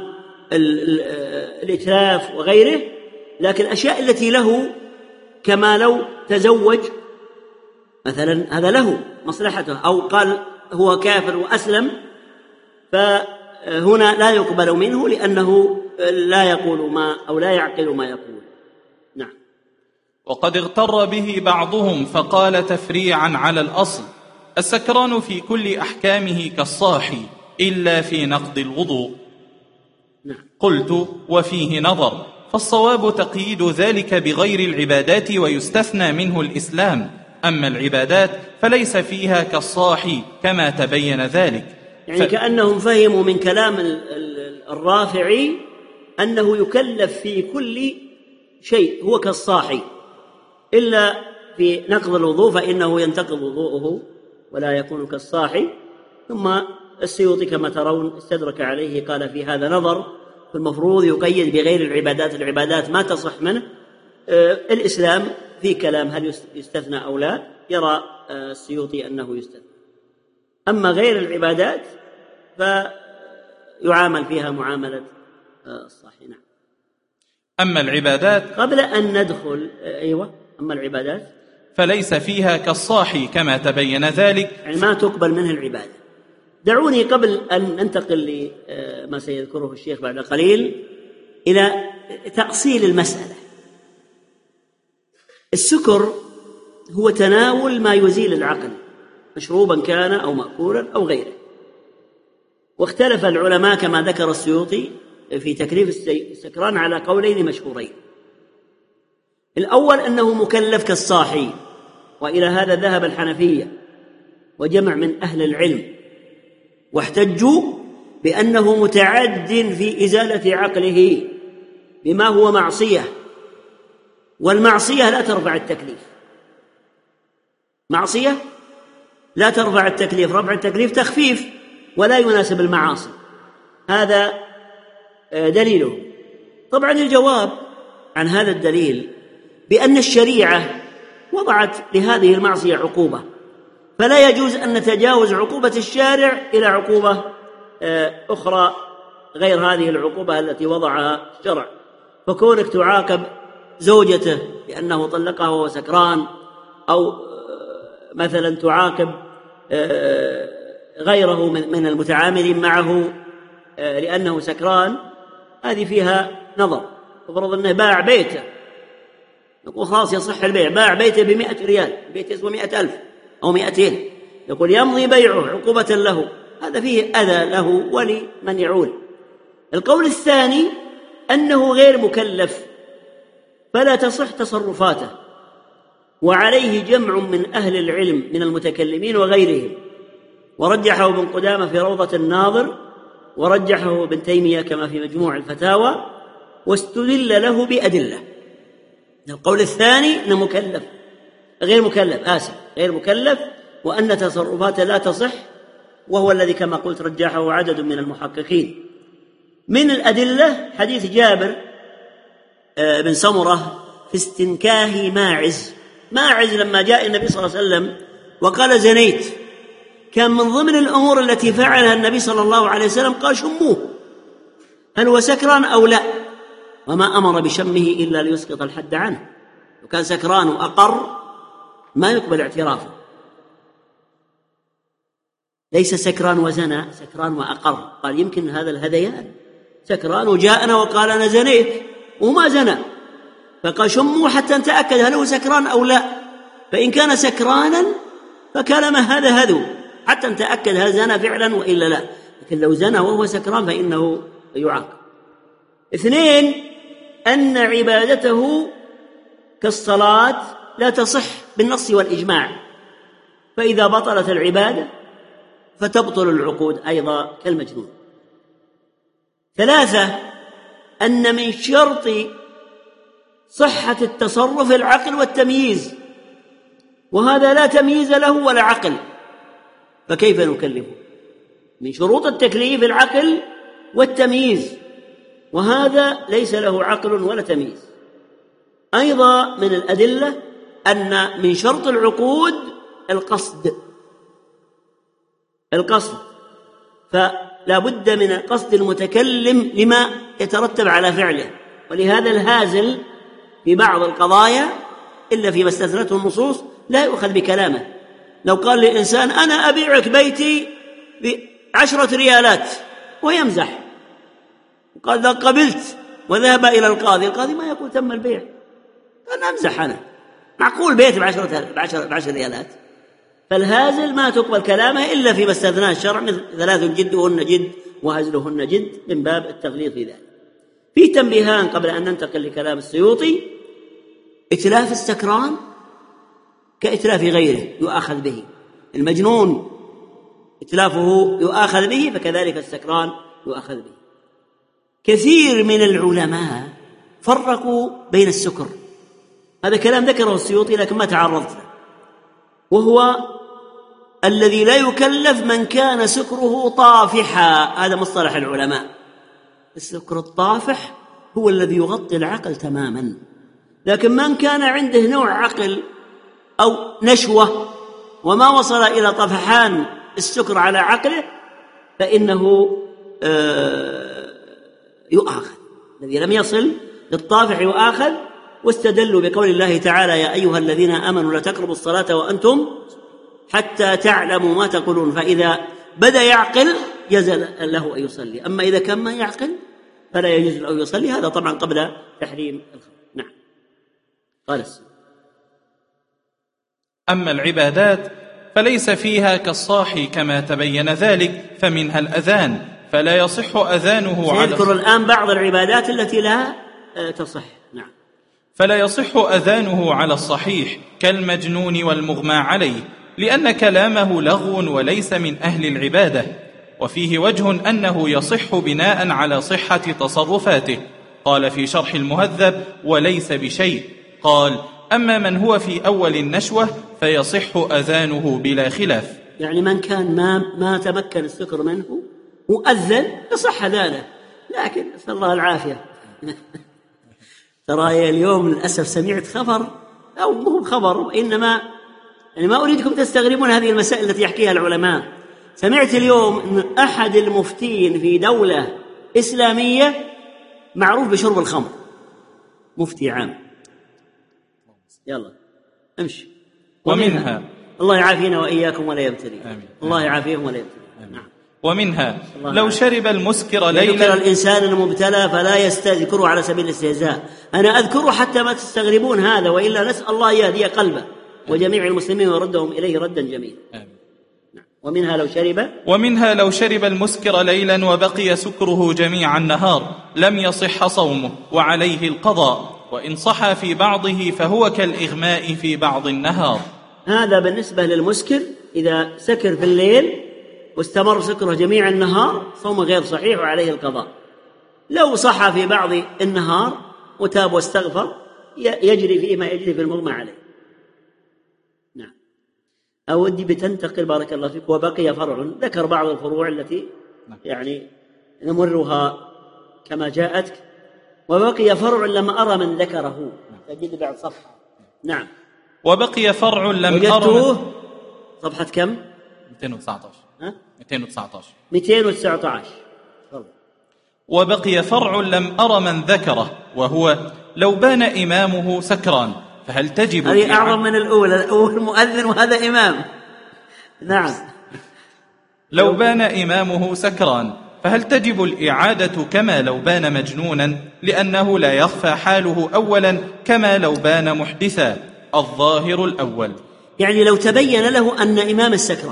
الإتلاف وغيره. لكن الأشياء التي له كما لو تزوج مثلا هذا له مصلحته، أو قال هو كافر وأسلم فهنا لا يقبل منه لأنه لا يقول ما أو لا يعقل ما يقول. نعم. وقد اغتر به بعضهم فقال تفريعا على الأصل: السكران في كل أحكامه كالصاحي إلا في نقض الوضوء. نعم. قلت: وفيه نظر، فالصواب تقييد ذلك بغير العبادات ويستثنى منه الإسلام، أما العبادات فليس فيها كالصاحي كما تبين ذلك. يعني كأنهم فهموا من كلام الرافعي أنه يكلف في كل شيء هو كالصاحي إلا في نقض الوضوء فإنه ينتقض وضوءه ولا يكون كالصاحي. ثم السيوطي كما ترون استدرك عليه، قال في هذا نظر، فالمفروض يقيد بغير العبادات. العبادات ما تصح منه. الإسلام في كلام هل يستثنى أو لا، يرى السيوطي أنه يستثنى. أما غير العبادات فيعامل فيها معاملة الصاحي. نعم. أما العبادات قبل أن ندخل أما العبادات فليس فيها كالصاحي كما تبين ذلك، يعني ما تقبل منه العبادة. دعوني قبل أن ننتقل لما سيذكره الشيخ بعد قليل إلى تأصيل المسألة. السكر هو تناول ما يزيل العقل، مشروبا كان أو مأكولا أو غيره. واختلف العلماء كما ذكر السيوطي في تكليف السكران على قولين مشهورين. الأول أنه مكلف كالصاحي، وإلى هذا ذهب الحنفية وجمع من أهل العلم، واحتجوا بأنه متعد في إزالة عقله بما هو معصية، والمعصية لا ترفع التكليف. معصية لا ترفع التكليف، رفع التكليف تخفيف ولا يناسب المعاصي. هذا دليله. طبعا الجواب عن هذا الدليل بأن الشريعة وضعت لهذه المعصية عقوبة، فلا يجوز أن نتجاوز عقوبة الشارع إلى عقوبة أخرى غير هذه العقوبة التي وضعها الشرع. فكونك تعاقب زوجته لأنه طلقها وهو سكران، أو مثلا تعاقب غيره من المتعاملين معه لأنه سكران، هذه فيها نظر. تفرض أنه باع بيته، نقول خلاص يصح البيع، باع بيته ب100 ريال، بيت يسوى 100,000 أو 200، يقول يمضي بيعه عقوبة له. هذا فيه أذى له ولمن يعول. القول الثاني أنه غير مكلف فلا تصح تصرفاته، وعليه جمع من أهل العلم من المتكلمين وغيرهم، ورجحه ابن قدامة في روضة الناظر ورجحه ابن تيمية كما في مجموع الفتاوى، واستدل له بأدلة. القول الثاني أنه مكلف، غير مكلف، وأن تصرفاته لا تصح، وهو الذي كما قلت رجحه عدد من المحققين. من الأدلة حديث جابر بن سمرة في استنكاه ماعز لما جاء النبي صلى الله عليه وسلم وقال زنيت، كان من ضمن الأمور التي فعلها النبي صلى الله عليه وسلم قال شموه هل هو سكران أو لا، وما أمر بشمه إلا ليسقط الحد عنه. وكان سكران وأقر ما يقبل اعترافه، ليس سكران وزنى، سكران وأقر. قال يمكن هذا الهذيان، سكران وجاءنا وقال أنا زنيت وما زنى، فقال شموه حتى نتأكد هل هو سكران أو لا، فإن كان سكرانا فكلمه هذا هذو حتى نتأكد هل زنى فعلا وإلا لا، لكن لو زنى وهو سكران فإنه يعاقب. 2 أن عبادته كالصلاة لا تصح بالنص والإجماع، فإذا بطلت العبادة فتبطل العقود أيضا كالمجنون. 3 أن من شرط صحة التصرف العقل والتمييز، وهذا لا تمييز له ولا عقل، فكيف نكلفه؟ من شروط التكليف العقل والتمييز، وهذا ليس له عقل ولا تمييز. أيضا من الأدلة أن من شرط العقود القصد، فلا بد من قصد المتكلم لما يترتب على فعله، ولهذا الهازل في بعض القضايا إلا فيما استثنته النصوص لا يؤخذ بكلامه. لو قال لإنسان أنا أبيعك بيتي ب10 ريالات ويمزح، وقال إذا قبلت وذهب إلى القاضي ما يقول تم البيع، أنا أمزح، أنا معقول بيت ب10 ريالات؟ فالهازل ما تقبل كلامه إلا فيما استثناه الشرع، مثل 3 جدهن جد وهزلهن جد، من باب التغليظ في ذلك. في تنبيهان قبل أن ننتقل لكلام السيوطي. إتلاف السكران كإتلاف غيره يؤاخذ به، المجنون إتلافه يؤاخذ به، فكذلك السكران يؤاخذ به. كثير من العلماء فرقوا بين السكر، هذا كلام ذكره السيوطي لكن ما تعرضت له، وهو الذي لا يكلف من كان سكره طافحا، هذا مصطلح العلماء. السكر الطافح هو الذي يغطي العقل تماما، لكن من كان عنده نوع عقل أو نشوة وما وصل إلى طفحان السكر على عقله فإنه يؤاخذ. الذي لم يصل للطافح يؤاخذ. واستدلوا بقول الله تعالى يا أيها الذين آمنوا لا تقربوا الصلاة وأنتم حتى تعلموا ما تقولون، فإذا بدأ يعقل يجوز له أن يصلي، أما إذا كان ما يعقل فلا يجوز له أن يصلي. هذا طبعا قبل تحريم الخمر. نعم. قال أما العبادات فليس فيها كالصاحي كما تبين ذلك، فمنها الأذان فلا يصح أذانه على سيذكر الآن بعض العبادات التي لا تصح. نعم. فلا يصح أذانه على الصحيح كالمجنون والمغمى عليه، لأن كلامه لغو وليس من أهل العبادة. وفيه وجه أنه يصح بناء على صحة تصرفاته. قال في شرح المهذب وليس بشيء. قال أما من هو في أول النشوة فيصح أذانه بلا خلاف. يعني من كان ما تمكن السكر منه مؤذن يصح ذلك، لكن نسأل الله العافية. ترى اليوم للأسف سمعت خبر، أو مو خبر وإنما يعني ما أريدكم تستغربون هذه المسائل التي يحكيها العلماء. سمعت اليوم أن أحد المفتين في دولة إسلامية معروف بشرب الخمر، مفتي عام. يلا امشي. ومنها الله يعافينا وإياكم ولا يبتلي. الله يعافيهم ولا يبتلي. نعم. ومنها لو شرب المسكر ليلا، يذكر الإنسان المبتلى فلا يذكره على سبيل الاستهزاء. أنا أذكره حتى ما تستغربون هذا، وإلا نسأل الله يهدي قلبه وجميع المسلمين وردهم إليه ردا جميلا. ومنها لو شرب المسكر ليلا وبقي سكره جميع النهار لم يصح صومه وعليه القضاء، وإن صح في بعضه فهو كالإغماء في بعض النهار. هذا بالنسبة للمسكر إذا سكر في الليل واستمر سكره جميع النهار صوم غير صحيح وعليه القضاء. لو صح في بعض النهار وتاب واستغفر يجري فيه ما يجري في المغمى عليه. نعم. أودي بتنتقل بارك الله فيك. وبقي فرع، ذكر بعض الفروع التي يعني نمرها كما جاءتك. وبقي فرع لم أرى من ذكره، تجد بعد صفحة. نعم. وبقي فرع لم وجدتوه صفحة كم؟ 219. وبقي فرع لم أر من ذكره، وهو لو بان إمامه سكران فهل تجب هذه أعظم من الأولى، الأول مؤذن وهذا إمام. نعم. لو بان إمامه سكران فهل تجب الإعادة كما لو بان مجنونا، لأنه لا يخفى حاله أولا كما لو بان محدثا، الظاهر الأول. يعني لو تبين له أن إمام السكران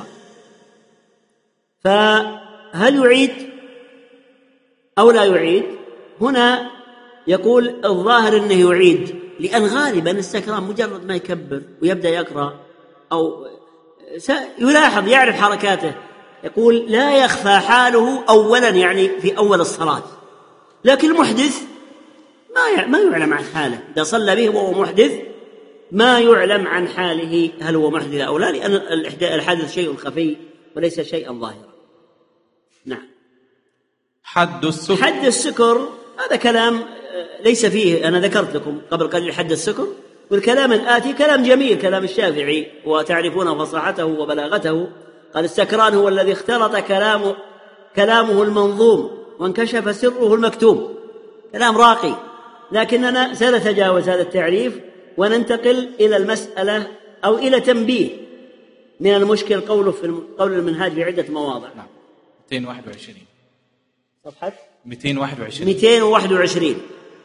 فهل يعيد أو لا يعيد؟ هنا يقول الظاهر أنه يعيد، لأن غالبا السكران مجرد ما يكبر ويبدأ يقرأ أو يلاحظ يعرف حركاته، يقول لا يخفى حاله أولا، يعني في أول الصلاة. لكن المحدث ما يعلم عن حاله، إذا صلى به وهو محدث ما يعلم عن حاله هل هو محدث أو لا، لأن الحدث شيء خفي وليس شيئا ظاهرا. نعم. حد السكر هذا كلام ليس فيه، أنا ذكرت لكم قبل قليل حد السكر، والكلام الآتي كلام جميل، كلام الشافعي وتعرفون فصاحته وبلاغته. قال السكران هو الذي اختلط كلامه المنظوم وانكشف سره المكتوم. كلام راقي، لكننا سنتجاوز هذا التعريف وننتقل إلى المسألة أو إلى تنبيه من المشكل قوله في قول المنهاج في عدة مواضع. نعم. 221 صفحة 221.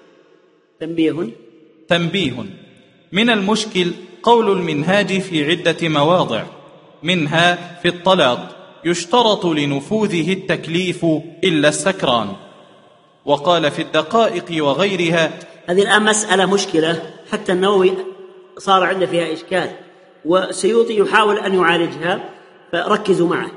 تنبيه من المشكل قول المنهاج في عدة مواضع، منها في الطلاق يشترط لنفوذه التكليف إلا السكران. وقال في الدقائق وغيرها. هذه الآن مسألة مشكلة، حتى النووي صار عنده فيها إشكال، وسيوطي يحاول أن يعالجها، فركزوا معه.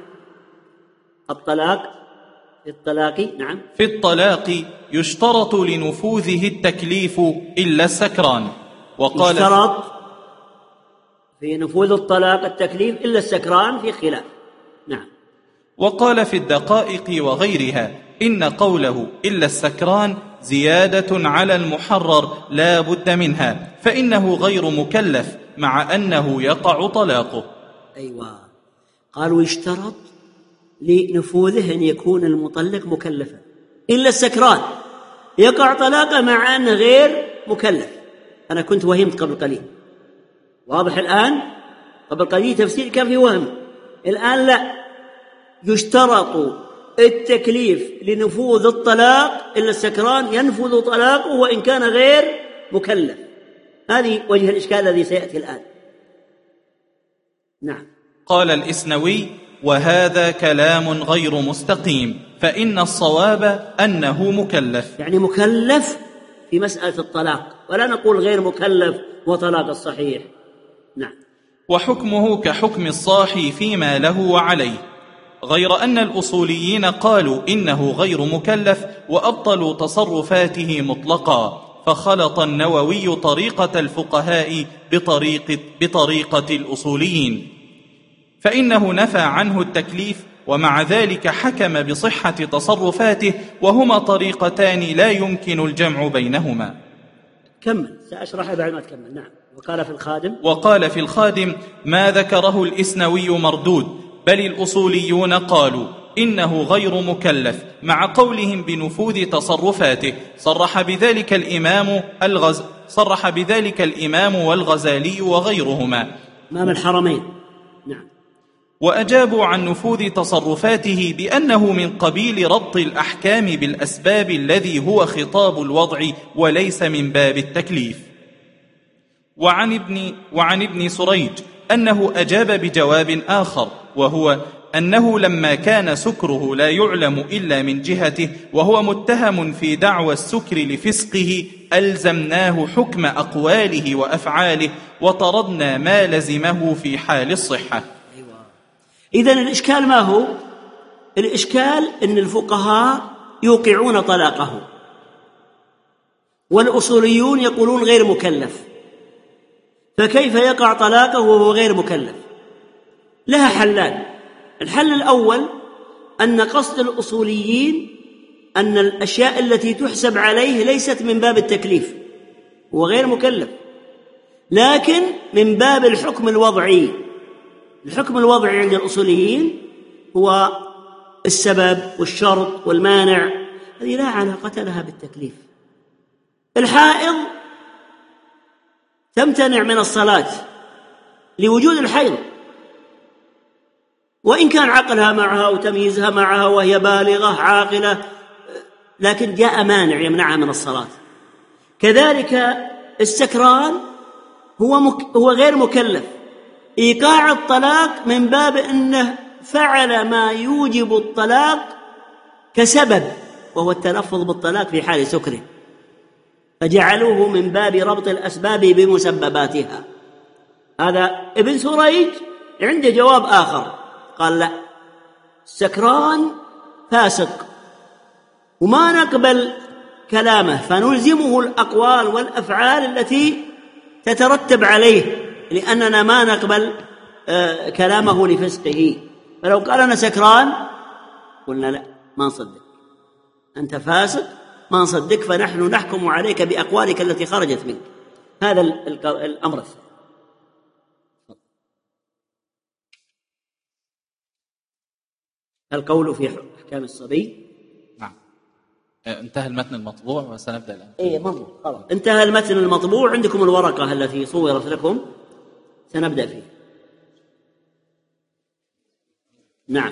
نعم. في الطلاق يشترط لنفوذه التكليف إلا السكران. وقال يشترط في نفوذ الطلاق التكليف إلا السكران، في خلاف. نعم. وقال في الدقائق وغيرها إن قوله إلا السكران زيادة على المحرر لا بد منها، فإنه غير مكلف مع أنه يقع طلاقه. أيوة، قالوا يشترط لنفوذه أن يكون المطلق مكلفا، إلا السكران يقع طلاقه مع أنه غير مكلف. أنا كنت وهمت قبل قليل، واضح الآن؟ قبل قليل تفسير كان في وهم، الآن لا، يشترط التكليف لنفوذ الطلاق إلا السكران ينفذ طلاقه وإن كان غير مكلف. هذه وجه الإشكال الذي سيأتي الآن. نعم. قال الإسنوي: وهذا كلام غير مستقيم، فإن الصواب أنه مكلف، يعني مكلف في مسألة الطلاق، ولا نقول غير مكلف وطلاق الصحيح. نعم. وحكمه كحكم الصاحي فيما له وعليه، غير أن الأصوليين قالوا إنه غير مكلف وأبطلوا تصرفاته مطلقا، فخلط النووي طريقة الفقهاء بطريقة الأصوليين، فإنه نفى عنه التكليف ومع ذلك حكم بصحة تصرفاته، وهما طريقتان لا يمكن الجمع بينهما. كمل، سأشرح بعد ما تكمل. نعم. وقال في الخادم ما ذكره الإسنوي مردود، بل الأصوليون قالوا إنه غير مكلف مع قولهم بنفوذ تصرفاته، صرح بذلك الإمام والغزالي وغيرهما، إمام الحرمين. نعم. وأجابوا عن نفوذ تصرفاته بأنه من قبيل ربط الأحكام بالأسباب الذي هو خطاب الوضع وليس من باب التكليف. وعن ابن سريج أنه أجاب بجواب آخر، وهو أنه لما كان سكره لا يعلم إلا من جهته وهو متهم في دعوى السكر لفسقه، ألزمناه حكم أقواله وأفعاله وطردنا ما لزمه في حال الصحة. إذن الإشكال ما هو؟ الإشكال أن الفقهاء يوقعون طلاقه والأصوليون يقولون غير مكلف، فكيف يقع طلاقه وهو غير مكلف؟ لها حلان. الحل الأول أن قصد الأصوليين أن الأشياء التي تحسب عليه ليست من باب التكليف، هو غير مكلف، لكن من باب الحكم الوضعي. الحكم الوضعي عند الأصوليين هو السبب والشرط والمانع، هذه لا علاقة لها بالتكليف. الحائض تمتنع من الصلاة لوجود الحيض، وإن كان عقلها معها وتمييزها معها وهي بالغة عاقلة، لكن جاء مانع يمنعها من الصلاة. كذلك السكران هو غير مكلف، إيقاع الطلاق من باب أنه فعل ما يوجب الطلاق كسبب، وهو التلفظ بالطلاق في حال سكره، فجعلوه من باب ربط الأسباب بمسبباتها. هذا ابن سريج عنده جواب آخر، قال لا، السكران فاسق وما نقبل كلامه، فنلزمه الأقوال والأفعال التي تترتب عليه، لأننا ما نقبل كلامه لفسقه. فلو قال أنا سكران قلنا لا، ما نصدق، أنت فاسق، ما نصدق، فنحن نحكم عليك بأقوالك التي خرجت منك. هذا الأمر الثاني. القول في أحكام الصبي. نعم. انتهى المتن المطبوع وسنبدأ الآن. مطبوع خلاص، انتهى المتن المطبوع، عندكم الورقة التي صورت لكم، سنبدأ فيه. نعم.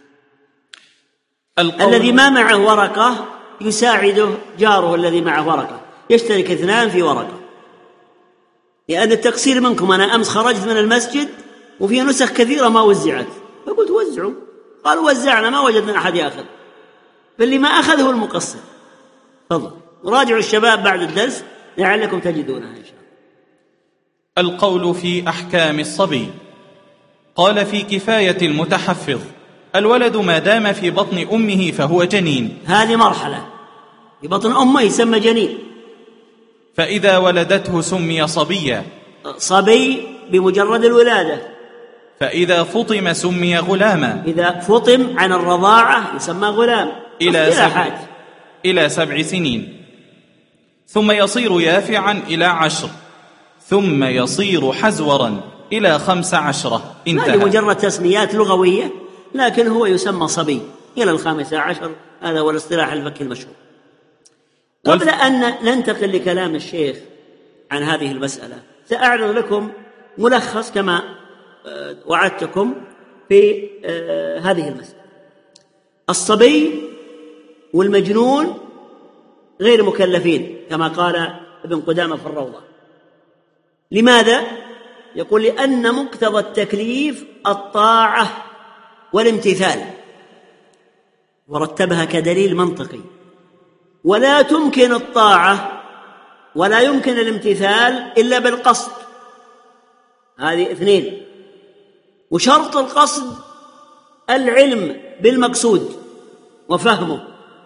الذي ما معه ورقة يساعده جاره الذي معه ورقة، يشترك اثنان في ورقة، لأن التقصير منكم. أنا أمس خرجت من المسجد وفي نسخ كثيرة ما وزعت، فقلت وزعوا، قالوا وزعنا ما وجدنا أحد يأخذ، فاللي ما أخذه المقصر. تفضل راجعوا الشباب بعد الدرس لعلكم تجدونها إن شاء الله. القول في أحكام الصبي. قال في كفاية المتحفظ: الولد ما دام في بطن أمه فهو جنين. هذه مرحلة، في بطن أمه يسمى جنين. فإذا ولدته سمي صبيا، صبي بمجرد الولادة. فإذا فطم سمي غلاما، إذا فطم عن الرضاعة يسمى غلام إلى 7 سنين، ثم يصير يافعا إلى 10، ثم يصير حزورا إلى 15. انتهى. هذه مجرد تسميات لغوية، لكن هو يسمى صبي إلى 15. هذا هو الاصطلاح الفقهي المشهور. قبل أن ننتقل لكلام الشيخ عن هذه المسألة، سأعرض لكم ملخص كما وعدتكم في هذه المسألة. الصبي والمجنون غير مكلفين كما قال ابن قدامة في الروضة. لماذا؟ يقول لأن مقتضى التكليف الطاعة والامتثال، ورتبها كدليل منطقي، ولا تمكن الطاعة ولا يمكن الامتثال إلا بالقصد. هذه 2. وشرط القصد العلم بالمقصود وفهمه.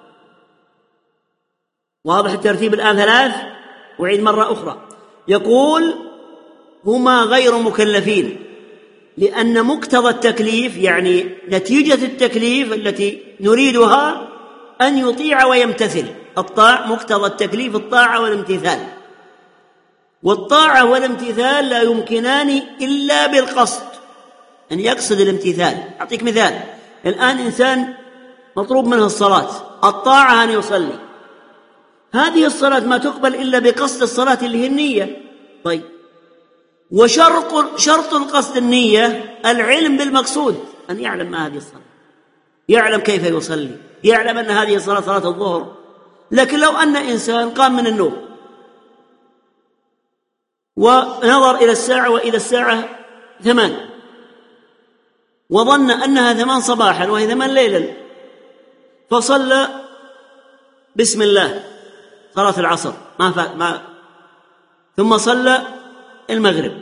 واضح الترتيب الآن 3. وعيد مرة أخرى، يقول هما غير مكلفين لأن مقتضى التكليف، يعني نتيجة التكليف التي نريدها، أن يطيع ويمتثل. مقتضى التكليف الطاعة والامتثال، والطاعة والامتثال لا يمكنان إلا بالقصد، أن يقصد الامتثال. أعطيك مثال، الآن إنسان مطلوب منه الصلاة، الطاعة أن يصلي، هذه الصلاة ما تقبل إلا بقصد الصلاة اللي هي النية. طيب، وشرط القصد النية العلم بالمقصود، أن يعلم ما هذه الصلاة، يعلم كيف يصلي، يعلم أن هذه الصلاة صلاة الظهر. لكن لو أن إنسان قام من النوم ونظر إلى الساعة وإذا الساعة 8 وظن أنها 8 صباحا وهي 8 ليلا، فصلى بسم الله صلاة العصر ثم صلى المغرب،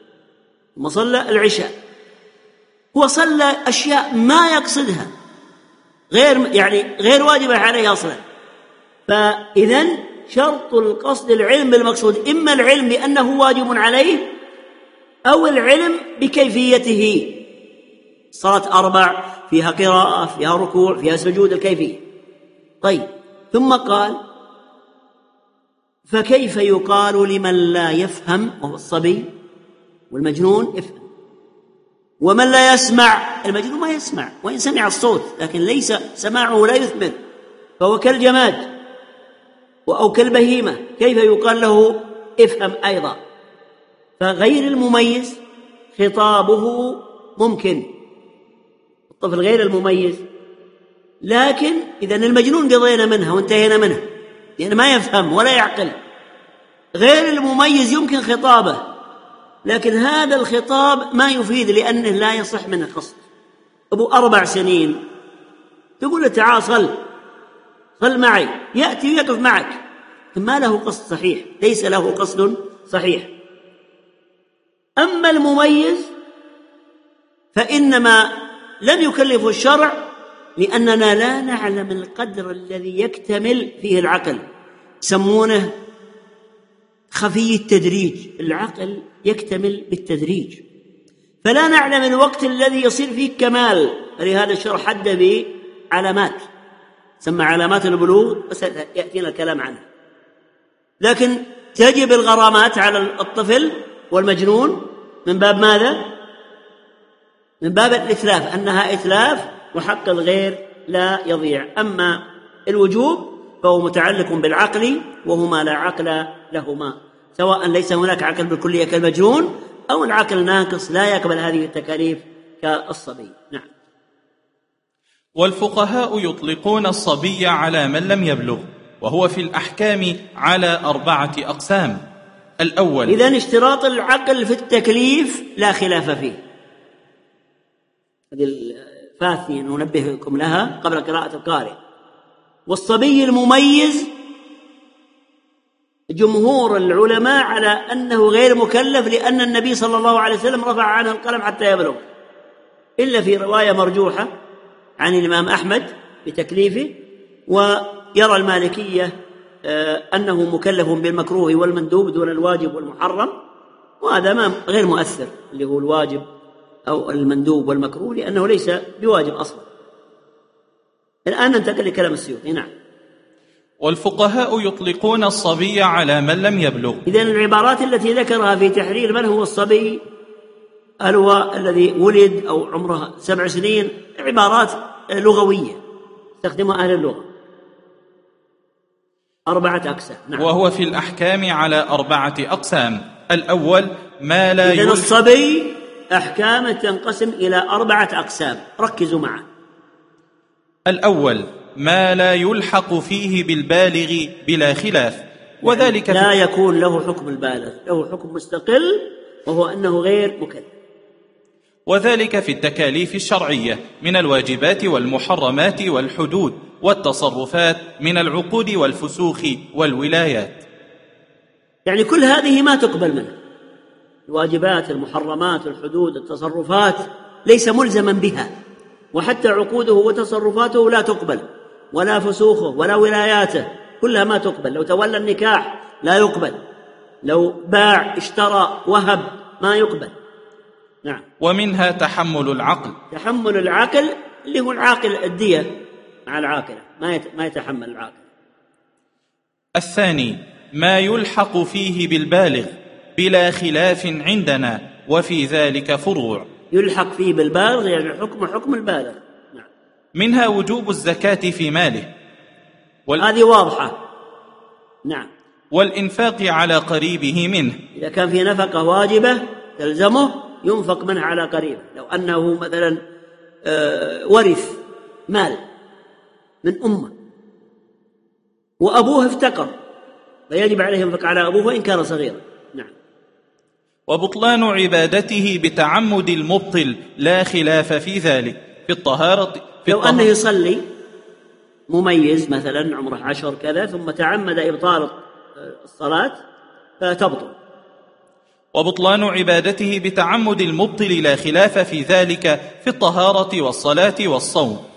ثم صلى العشاء، هو صلى أشياء ما يقصدها، غير واجبة عليه أصلا. فإذن شرط القصد العلم بالمقصود، إما العلم بأنه واجب عليه أو العلم بكيفيته. صلاة 4 فيها قراءة، فيها ركوع، فيها سجود، الكيفية. طيب، ثم قال: فكيف يقال لمن لا يفهم، وهو الصبي والمجنون يفهم، ومن لا يسمع، المجنون ما يسمع وإن سمع الصوت لكن ليس سماعه لا يثمر، فهو كالجماد أو كالبهيمة، كيف يقال له افهم أيضا؟ فغير المميز خطابه ممكن، الطفل غير المميز. لكن إذن المجنون قضينا منها وانتهينا منها لأنه ما يفهم ولا يعقل. غير المميز يمكن خطابه، لكن هذا الخطاب ما يفيد لأنه لا يصح منه قصد. أبو 4 سنين تقول له تعال صل معي، يأتي ويقف معك، ما له قصد صحيح، ليس له قصد صحيح. أما المميز فإنما لم يكلفه الشرع لأننا لا نعلم القدر الذي يكتمل فيه العقل، يسمونه خفي التدريج، العقل يكتمل بالتدريج، فلا نعلم الوقت الذي يصير فيه كمال. لهذا الشرع حد بعلامات سمى علامات البلوغ، يأتينا الكلام عنها. لكن تجب الغرامات على الطفل والمجنون من باب ماذا؟ من باب الإتلاف، أنها إتلاف وحق الغير لا يضيع. أما الوجوب فهو متعلق بالعقل، وهما لا عقل لهما، سواء ليس هناك عقل بالكلية كالمجنون أو العقل ناقص لا يقبل هذه التكاليف كالصبي. نعم. والفقهاء يطلقون الصبي على من لم يبلغ، وهو في الأحكام على 4 أقسام. الأول: إذن اشتراط العقل في التكليف لا خلاف فيه، هذه الفاثية ننبهكم لها قبل قراءة القارئ. والصبي المميز جمهور العلماء على أنه غير مكلف، لأن النبي صلى الله عليه وسلم رفع عنه القلم حتى يبلغ، إلا في رواية مرجوحة عن الإمام أحمد بتكليفه. ويرى المالكية أنه مكلف بالمكروه والمندوب دون الواجب والمحرم، وهذا ما غير مؤثر اللي هو الواجب أو المندوب والمكروه، لأنه ليس بواجب أصلا. الآن ننتقل لكلام السيوطي. نعم. والفقهاء يطلقون الصبي على من لم يبلغ. إذن العبارات التي ذكرها في تحرير من هو الصبي، هل هو الذي ولد أو عمره 7 سنين، عبارات لغوية استخدمها أهل اللغة، 4 أقسام. نعم. وهو في الأحكام على 4 أقسام. الأول: ما لا إذن الصبي أحكام تنقسم إلى 4 أقسام، ركزوا معه. الأول: ما لا يلحق فيه بالبالغ بلا خلاف، وذلك لا يكون له حكم البالغ، له حكم مستقل، وهو أنه غير مكلف. وذلك في التكاليف الشرعية من الواجبات والمحرمات والحدود والتصرفات من العقود والفسوخ والولايات. يعني كل هذه ما تقبل منه، الواجبات، المحرمات، الحدود، التصرفات، ليس ملزما بها، وحتى عقوده وتصرفاته لا تقبل، ولا فسوخه ولا ولاياته، كلها ما تقبل. لو تولى النكاح لا يقبل، لو باع اشترى وهب ما يقبل. نعم. ومنها تحمل العقل. تحمل العقل اللي هو العاقل، الدية مع العاقلة، ما يتحمل العاقل. الثاني: ما يلحق فيه بالبالغ بلا خلاف عندنا، وفي ذلك فروع. يلحق فيه بالبالغ يعني حكم البالغ. نعم. منها وجوب الزكاة في ماله، هذه واضحة. نعم. والإنفاق على قريبه منه، إذا كان في نفقة واجبة تلزمه ينفق منها على قريبه. لو أنه مثلا ورث مال من أمه وأبوه افتقر فيجب عليه ينفق على أبوه وإن كان صغيرا. نعم. وبطلان عبادته بتعمد المبطل لا خلاف في ذلك. في الطهارة لو أنه يصلي مميز مثلا عمره 10 كذا ثم تعمد إبطال الصلاة فتبطل. وبطلان عبادته بتعمد المبطل لا خلاف في ذلك في الطهارة والصلاة والصوم.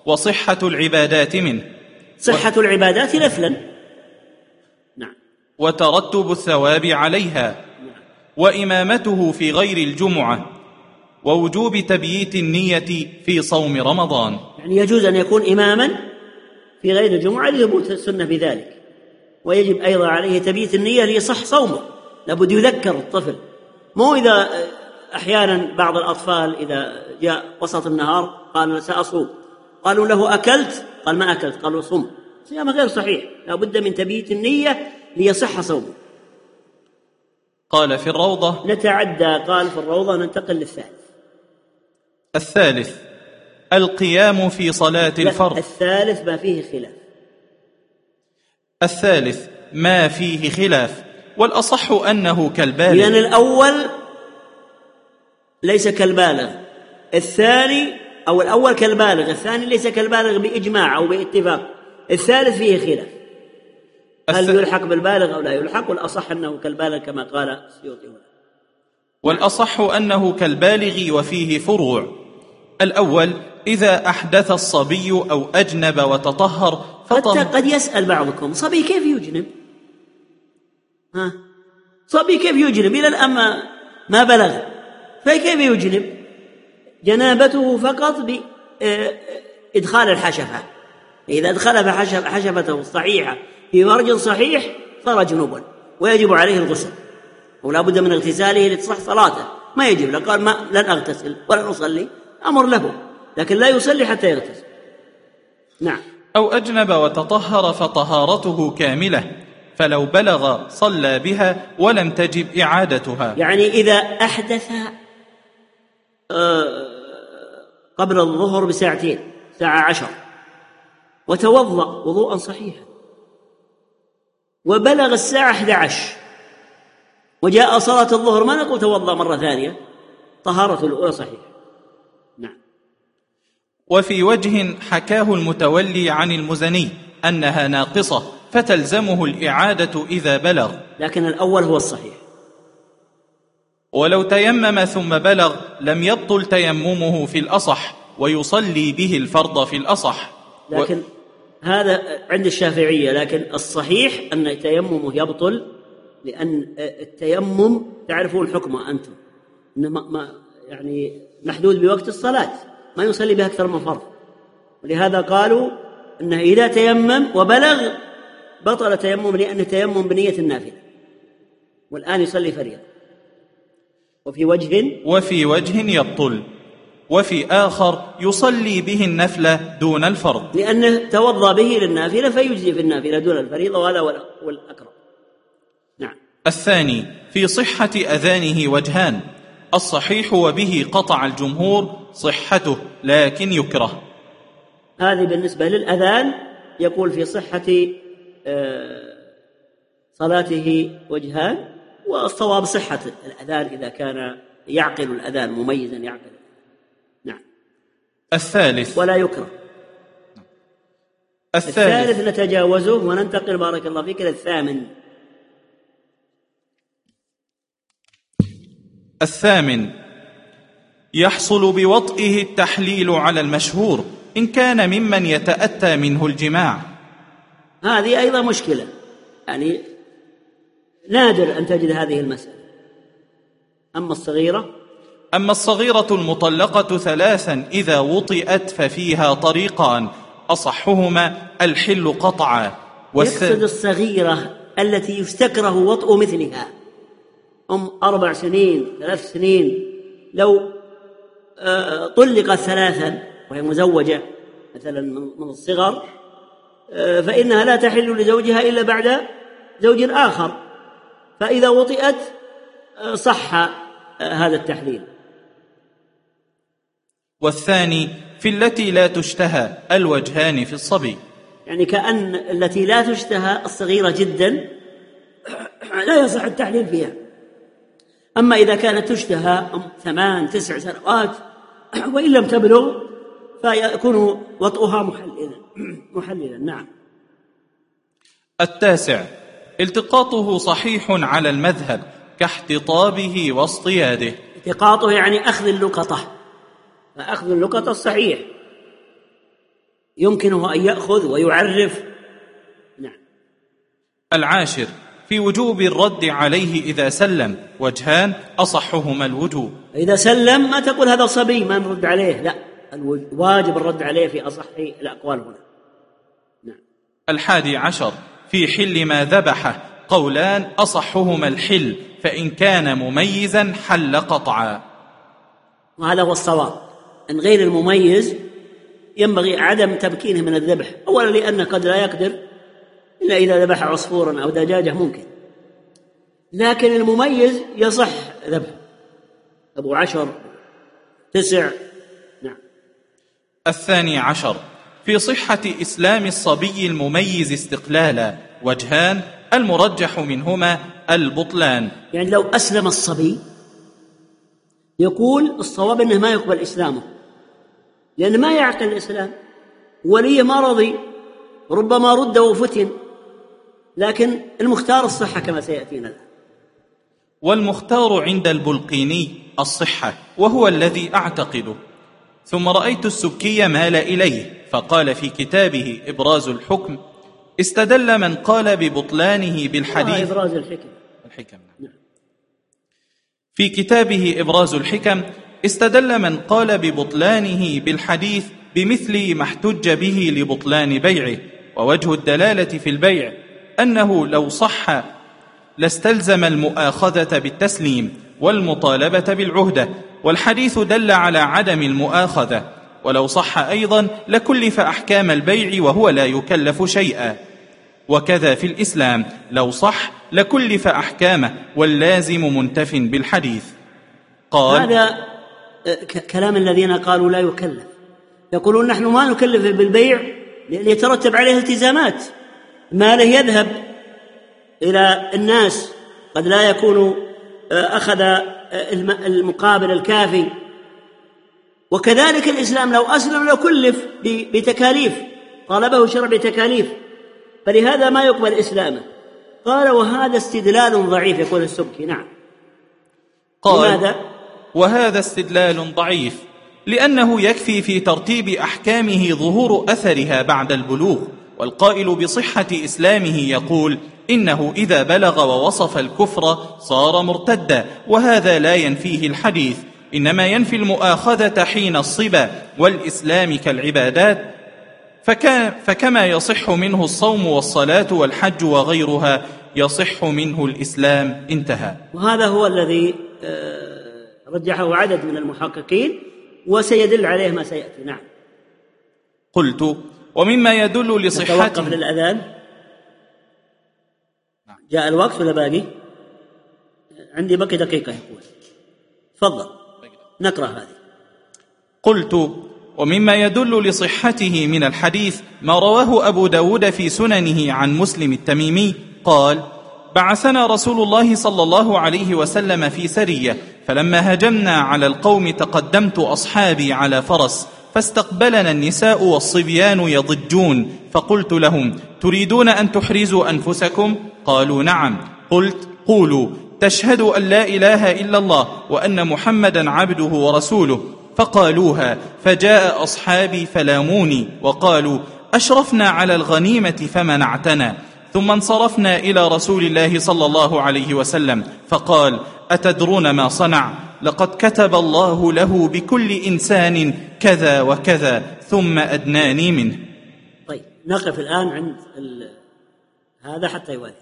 وصحة العبادات منه، صحة العبادات نفلا. نعم. وترتب الثواب عليها، وإمامته في غير الجمعة، ووجوب تبييت النية في صوم رمضان. يعني يجوز أن يكون إماما في غير الجمعة لثبوت السنة بذلك، ويجب أيضا عليه تبييت النية ليصح صومه. لابد يذكر الطفل، مو إذا أحيانا بعض الأطفال إذا جاء وسط النهار قال سأصوم، قالوا له أكلت؟ قال ما أكلت، قالوا صم. صيام غير صحيح، لابد من تبييت النية ليصح صومه. قال في الروضة. نتعدى، قال في الروضة، ننتقل للثالث. الثالث القيام في صلاة الفرض. الثالث ما فيه خلاف. الثالث ما فيه خلاف، والأصح أنه كالبالغ، لأن الأول ليس كالبالغ، الثاني أو الأول كالبالغ، الثاني ليس كالبالغ بإجماع أو باتفاق، الثالث فيه خلاف هل يلحق بالبالغ أو لا يلحق، والأصح أنه كالبالغ كما قال السيوطي هنا. والأصح أنه كالبالغ، وفيه فروع. الأول إذا أحدث الصبي أو أجنب وتطهر قد يسأل بعضكم صبي كيف يجنب؟ صبي كيف يجنب؟ إلى الآن ما بلغ، فكيف يجنب؟ جنابته فقط بإدخال الحشفة، إذا أدخل حشفته الصحيحة في فرج صحيح صار جنوبا ويجب عليه الغسل، ولا بد من اغتساله لتصح صلاته. ما يجب له، قال لن أغتسل ولن أصلي، أمر له، لكن لا يصلي حتى يغتسل. نعم. أو أجنب وتطهر فطهارته كاملة، فلو بلغ صلى بها ولم تجب إعادتها. يعني إذا أحدث قبل الظهر بساعتين، ساعة 10، وتوضأ وضوءا صحيحا، وبلغ الساعة 11 وجاء صلاة الظهر، ما نقول توضأ مرة ثانية، طهارة الأولى صحيحة. نعم. وفي وجه حكاه المتولي عن المزني أنها ناقصة فتلزمه الإعادة إذا بلغ، لكن الأول هو الصحيح. ولو تيمم ثم بلغ لم يبطل تيممه في الأصح، ويصلي به الفرض في الأصح. لكن هذا عند الشافعية، لكن الصحيح أن تيممه يبطل، لأن التيمم تعرفون حكمه أنتم، إنما يعني محدود بوقت الصلاة، ما يصلي بها أكثر من فرض، ولهذا قالوا أنه إذا تيمم وبلغ بطل تيمم، لأن التيمم بنية النافلة، والآن يصلي فريضة. وفي وجه يبطل، وفي آخر يصلي به النفلة دون الفرض، لأنه توضأ به للنافلة فيجزي في النافلة دون الفريضة، وهذا هو الأقرب. نعم. الثاني في صحة أذانه وجهان، الصحيح وبه قطع الجمهور صحته لكن يكره. هذه بالنسبة للأذان، يقول في صحة صلاته وجهان، والصواب صحة الأذان إذا كان يعقل الأذان، مميزا يعقل. نعم. الثالث ولا يكره. الثالث نتجاوزه وننتقل بارك الله فيك للثامن. الثامن يحصل بوطئه التحليل على المشهور إن كان ممن يتأتى منه الجماع. هذه أيضا مشكلة، يعني نادر أن تجد هذه المسألة. أما الصغيرة المطلقة 3 إذا وطئت ففيها طريقان، أصحهما الحل قطعا. يقصد الصغيرة التي يستكره وطء مثلها، 4 سنين 3 سنين، لو طلقت 3 وهي مزوجة مثلا من الصغر، فإنها لا تحل لزوجها إلا بعد زوج آخر، فإذا وطئت صح هذا التحليل. والثاني في التي لا تشتهى الوجهان في الصبي، يعني كأن التي لا تشتهى الصغيرة جدا لا يصح التحليل فيها. أما إذا كانت تشتهى 8 9 سنوات وإن لم تبلغ فيكون وطئها محللا. نعم. التاسع التقاطه صحيح على المذهب كاحتطابه واصطياده. التقاطه يعني أخذ اللقطة، فأخذ اللقطة الصحيح، يمكنه أن يأخذ ويعرف. نعم. العاشر في وجوب الرد عليه إذا سلم وجهان أصحهما الوجوب. إذا سلم ما تقول هذا صبي ما نرد عليه، لا، واجب الرد عليه في أصح الأقوال هنا. نعم. الحادي عشر في حل ما ذبحه قولان أصحهما الحل، فإن كان مميزا حل قطعا. وهذا هو الصواب، أن غير المميز ينبغي عدم تمكينه من الذبح، أولا لأنه قد لا يقدر إلا إذا ذبح عصفورا أو دجاجة ممكن، لكن المميز يصح ذبح أبو 10 9. نعم. الثاني عشر في صحة إسلام الصبي المميز استقلالا وجهان المرجح منهما البطلان. يعني لو أسلم الصبي يقول الصواب أنه ما يقبل إسلامه، لأنه ما يعقل الإسلام، ولي ما رضي، ربما رد وفتن، لكن المختار الصحة كما سيأتينا الآن. والمختار عند البلقيني الصحة، وهو الذي أعتقده. ثم رأيت السبكي مال إليه فقال في كتابه إبراز الحكم استدل من قال ببطلانه بالحديث. إبراز الحكم. نعم. في كتابه إبراز الحكم استدل من قال ببطلانه بالحديث بمثل ما احتج به لبطلان بيعه. ووجه الدلالة في البيع أنه لو صح لاستلزم المؤاخذة بالتسليم والمطالبة بالعهدة، والحديث دل على عدم المؤاخذة. ولو صح أيضا لكلف أحكام البيع وهو لا يكلف شيئا. وكذا في الإسلام لو صح لكلف أحكامه واللازم منتف بالحديث. قال هذا كلام الذين قالوا لا يكلف، يقولون نحن ما نكلف بالبيع ليترتب عليه التزامات، ماله يذهب إلى الناس، قد لا يكون أخذ المقابل الكافي. وكذلك الإسلام لو أسلم لو كلف بتكاليف، طالبه شرع بتكاليف، فلهذا ما يقبل إسلامه. قال وهذا استدلال ضعيف، يقول السبكي. نعم. قال لماذا؟ وهذا استدلال ضعيف لأنه يكفي في ترتيب أحكامه ظهور أثرها بعد البلوغ، والقائل بصحة إسلامه يقول إنه إذا بلغ ووصف الكفر صار مرتدا، وهذا لا ينفيه الحديث، إنما ينفي المؤاخذة حين الصبا والإسلام كالعبادات، فكما يصح منه الصوم والصلاة والحج وغيرها يصح منه الإسلام. انتهى. وهذا هو الذي رجحه عدد من المحققين، وسيدل عليه ما سيأتي. نعم. قلت ومما يدل لصحته. نتوقف للأذان. جاء الوقت ولا باقي؟ عندي بقي دقيقة. يقول تفضل نقرأ هذه. قلت ومما يدل لصحته من الحديث ما رواه أبو داود في سننه عن مسلم التميمي قال بعثنا رسول الله صلى الله عليه وسلم في سرية، فلما هجمنا على القوم تقدمت أصحابي على فرس، فاستقبلنا النساء والصبيان يضجون، فقلت لهم تريدون أن تحرزوا أنفسكم؟ قالوا نعم. قلت قولوا تشهد أن لا إله إلا الله وأن محمدا عبده ورسوله، فقالوها، فجاء أصحابي فلاموني وقالوا أشرفنا على الغنيمة فمنعتنا. ثم انصرفنا إلى رسول الله صلى الله عليه وسلم فقال أتدرون ما صنع؟ لقد كتب الله له بكل إنسان كذا وكذا، ثم أدناني منه. طيب نقف الآن عند هذا حتى يوالي.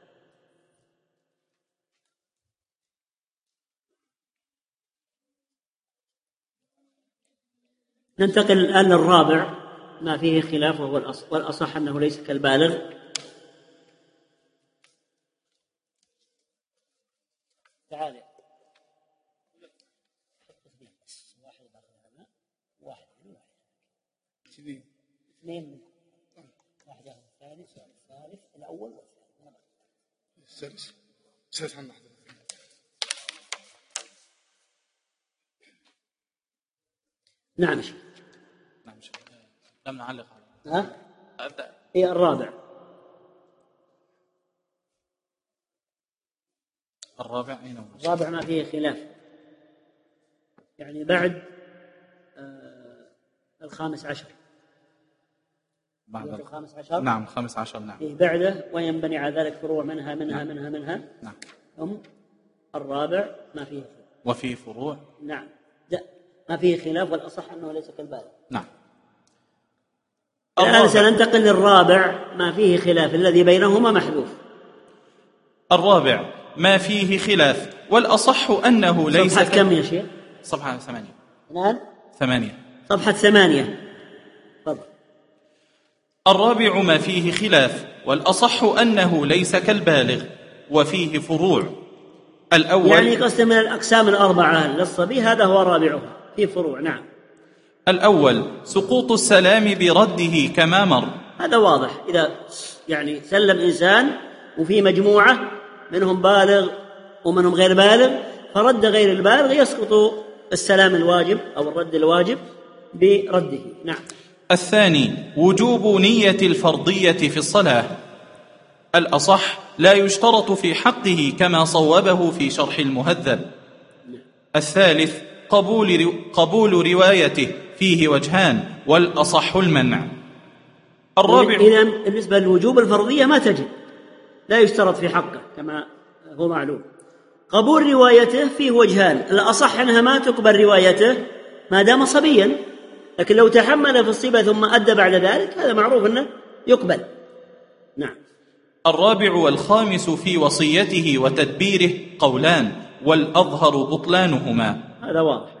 ننتقل الآن للرابع ما فيه خلاف، وهو والأصح أنه ليس كالبالغ. تعالى واحد اثنين، واحد الثالث الأول السادس. نعم. لم نعلق. أبدأ. هي الرابع. أين هو؟ الرابع ما فيه خلاف، يعني بعد 15. بعد الخامس عشر. نعم 15. نعم بعده وينبني على ذلك فروع منها. نعم. ثم الرابع ما فيه خلاف. وفيه فروع. نعم ما فيه خلاف، والأصح أنه ليس كالبالغ. نعم. الآن سننتقل للرابع ما فيه خلاف الذي بينهما محذوف. الرابع ما فيه خلاف والأصح أنه ليس صفحة كم يا شيخ؟ صفحة 8. الآن 8. صفحة 8. تفضل. الرابع ما فيه خلاف والأصح أنه ليس كالبالغ وفيه فروع. الأول يعني قسم من الأقسام الأربعة للصبي، هذا هو رابعها في فروع. نعم. الأول سقوط السلام برده كما مر. هذا واضح، إذا يعني سلم إنسان وفي مجموعة منهم بالغ ومنهم غير بالغ، فرد غير البالغ يسقط السلام الواجب أو الرد الواجب برده. نعم. الثاني وجوب نية الفرضية في الصلاة. الأصح لا يشترط في حقه كما صوبه في شرح المهذب. الثالث قبول روايته فيه وجهان والأصح المنع. الرابع إذن بالنسبة للوجوب الفرضية ما تجب، لا يشترط في حقه كما هو معلوم. قبول روايته فيه وجهان، الأصح أنها ما تقبل روايته ما دام صبيا، لكن لو تحمل في الصبا ثم أدى بعد ذلك هذا معروف أنه يقبل. نعم. الرابع والخامس في وصيته وتدبيره قولان والأظهر بطلانهما، هذا واضح.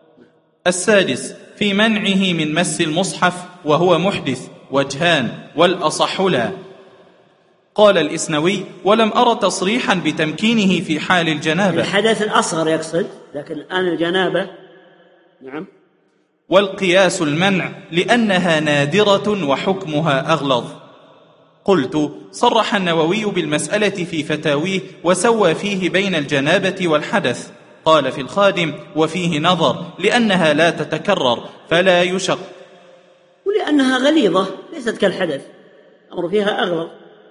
السادس في منعه من مس المصحف وهو محدث وجهان والأصح لا. قال الإسنوي ولم أرى تصريحا بتمكينه في حال الجنابة. الحدث الأصغر يقصد، لكن الآن الجنابة. نعم. والقياس المنع لأنها نادرة وحكمها أغلظ. قلت صرح النووي بالمسألة في فتاويه وسوى فيه بين الجنابة والحدث. قال في الخادم وفيه نظر لأنها لا تتكرر فلا يشق، ولأنها غليظة ليست كالحدث، أمر فيها أغلظ.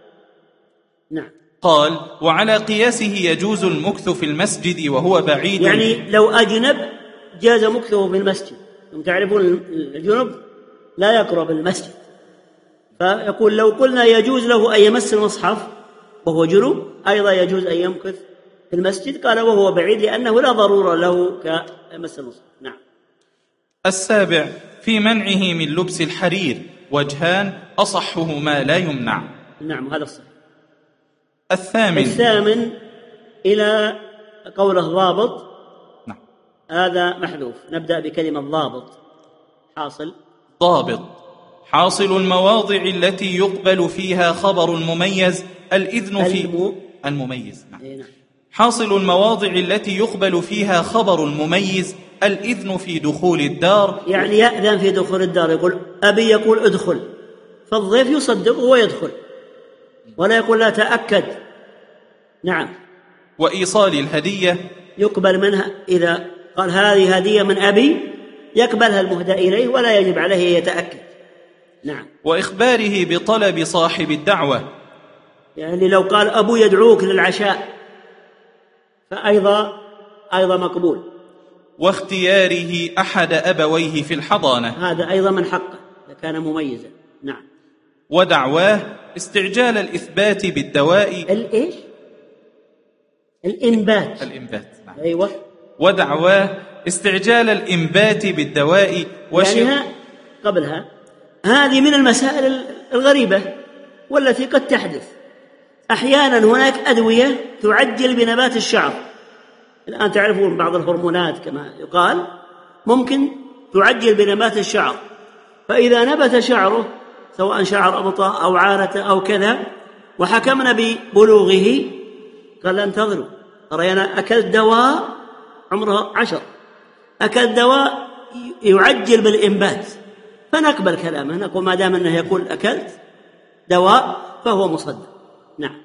نعم. قال وعلى قياسه يجوز المكث في المسجد وهو بعيد. يعني لو أجنب جاز مكثه في المسجد، ثم تعرفون الجنب لا يقرب المسجد، فيقول لو قلنا يجوز له أن يمس المصحف وهو جنب أيضا يجوز أن يمكث في المسجد. قال وهو بعيد لأنه لا ضرورة له كمس المصحف. نعم. السابع في منعه من لبس الحرير وجهان أصحهما لا يمنع. نعم هذا الصحيح. الثامن إلى قوله ضابط. نعم. هذا محذوف. نبدأ بكلمة ضابط. حاصل ضابط حاصل المواضع التي يقبل فيها خبر المميز الإذن في المميز. نعم. حاصل المواضع التي يقبل فيها خبر المميز الإذن في دخول الدار، يعني يأذن في دخول الدار، يقول أبي يقول ادخل، فالضيف يصدق ويدخل ولا يقول لا تأكد. نعم. وإيصال الهدية يقبل منها، إذا قال هذه هدية من أبي يقبلها المهدى إليه ولا يجب عليه يتأكد. نعم. وإخباره بطلب صاحب الدعوة، يعني لو قال أبو يدعوك للعشاء فأيضا مقبول. واختياره أحد أبويه في الحضانة، هذا أيضا من حقه إذا كان مميزا. نعم. ودعواه استعجال الإثبات بالدواء. الإيش؟ الإنبات. نعم. أيوة. ودعواه استعجال الإنبات بالدواء يعني قبلها هذه من المسائل الغريبة والتي قد تحدث أحيانا. هناك أدوية تعجل بنبات الشعر. الآن تعرفون بعض الهرمونات كما يقال ممكن تعجل بنبات الشعر، فإذا نبت شعره سواء شعر أبطه أو عارته أو كذا وحكمنا ببلوغه قال انتظروا، ترى أنا أكلت دواء عمره 10، أكلت دواء يعجل بالإنبات، فنقبل كلامه، نقول ما دام أنه يقول أكلت دواء فهو مصدق. نعم.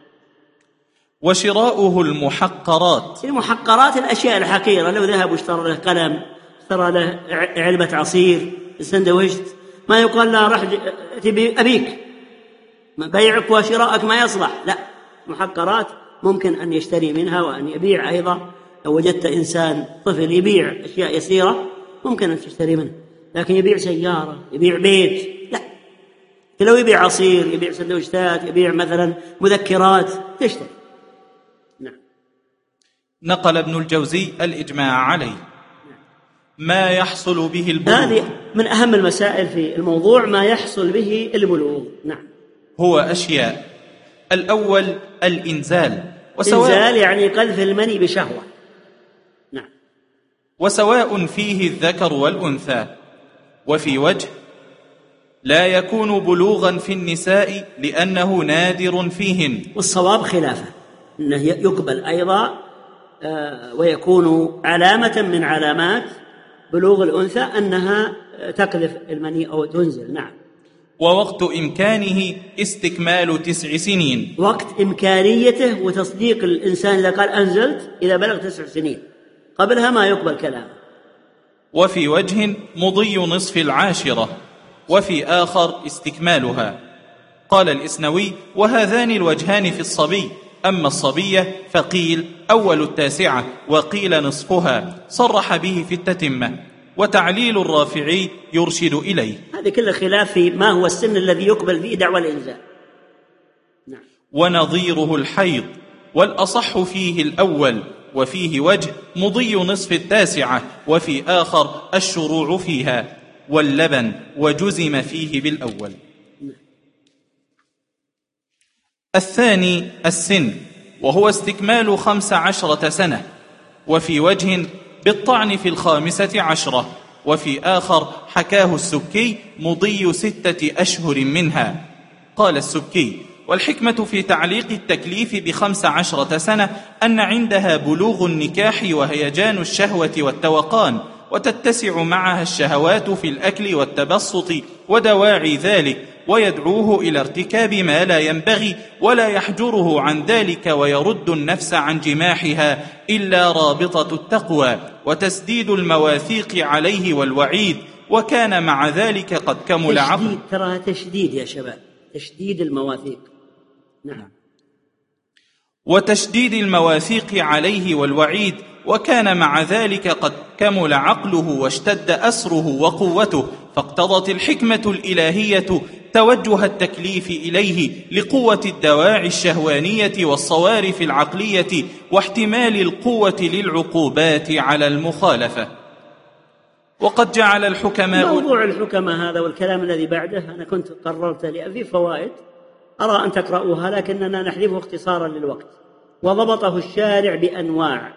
وشراؤه المحقرات الأشياء الحقيرة، لو ذهب واشترى له قلم، اشترى له علبة عصير، سندويشت، ما يقال لا رح تبي أبيك، بيعك وشراءك ما يصلح، لا، محقرات ممكن أن يشتري منها وأن يبيع أيضا. لو وجدت إنسان طفل يبيع أشياء يسيرة ممكن أن تشتري منه، لكن يبيع سيارة، يبيع بيت، لا، لو يبيع عصير، يبيع سندويشتات، يبيع مثلا مذكرات، تشتري. نعم. نقل ابن الجوزي الإجماع عليه. ما يحصل به البلوغ، هذه من أهم المسائل في الموضوع، ما يحصل به البلوغ. نعم. هو أشياء: الأول الإنزال، إنزال يعني قذف المني بشهوة. نعم. وسواء فيه الذكر والأنثى. وفي وجه لا يكون بلوغا في النساء لأنه نادر فيهن، والصواب خلافه، أنه يقبل أيضا ويكون علامة من علامات بلوغ الأنثى أنها تقذف المني أو تنزل. نعم. ووقت إمكانه استكمال 9 سنين، وقت إمكانيته وتصديق الإنسان إذا قال أنزلت إذا بلغ 9 سنين، قبلها ما يقبل كلامه. وفي وجه مضي نصف العاشرة، وفي آخر استكمالها. قال الإسنوي: وهذان الوجهان في الصبي، أما الصبية فقيل أول 9 وقيل نصفها، صرح به في التتمة، وتعليل الرافعي يرشد إليه. هذه كل خلاف في ما هو السن الذي يقبل فيه دعوى الإنزال. نعم. ونظيره الحيض، والأصح فيه الأول، وفيه وجه مضي نصف 9 وفي آخر الشروع فيها، واللبن وجزم فيه بالأول. الثاني السن، وهو استكمال 15 سنة، وفي وجه بالطعن في 15، وفي آخر حكاه السبكي مضي 6 أشهر منها. قال السبكي: والحكمة في تعليق التكليف ب15 سنة أن عندها بلوغ النكاح وهيجان الشهوة والتوقان، وتتسع معها الشهوات في الأكل والتبسط ودواعي ذلك، ويدعوه إلى ارتكاب ما لا ينبغي، ولا يحجره عن ذلك ويرد النفس عن جماحها إلا رابطة التقوى وتسديد المواثيق عليه والوعيد، وكان مع ذلك قد كمل عقله. ترى تشديد يا شباب، تشديد المواثيق. نعم. وتشديد المواثيق عليه والوعيد، وكان مع ذلك قد كمل عقله واشتد أسره وقوته، فاقتضت الحكمة الإلهية توجه التكليف إليه لقوة الدواعي الشهوانية والصوارف العقلية، واحتمال القوة للعقوبات على المخالفة. وقد جعل الحكماء، موضوع الحكماء هذا والكلام الذي بعده أنا كنت قررت لي في فوائد أرى أن تقرأوها، لكننا نحذفه اختصارا للوقت. وضبطه الشارع بأنواع.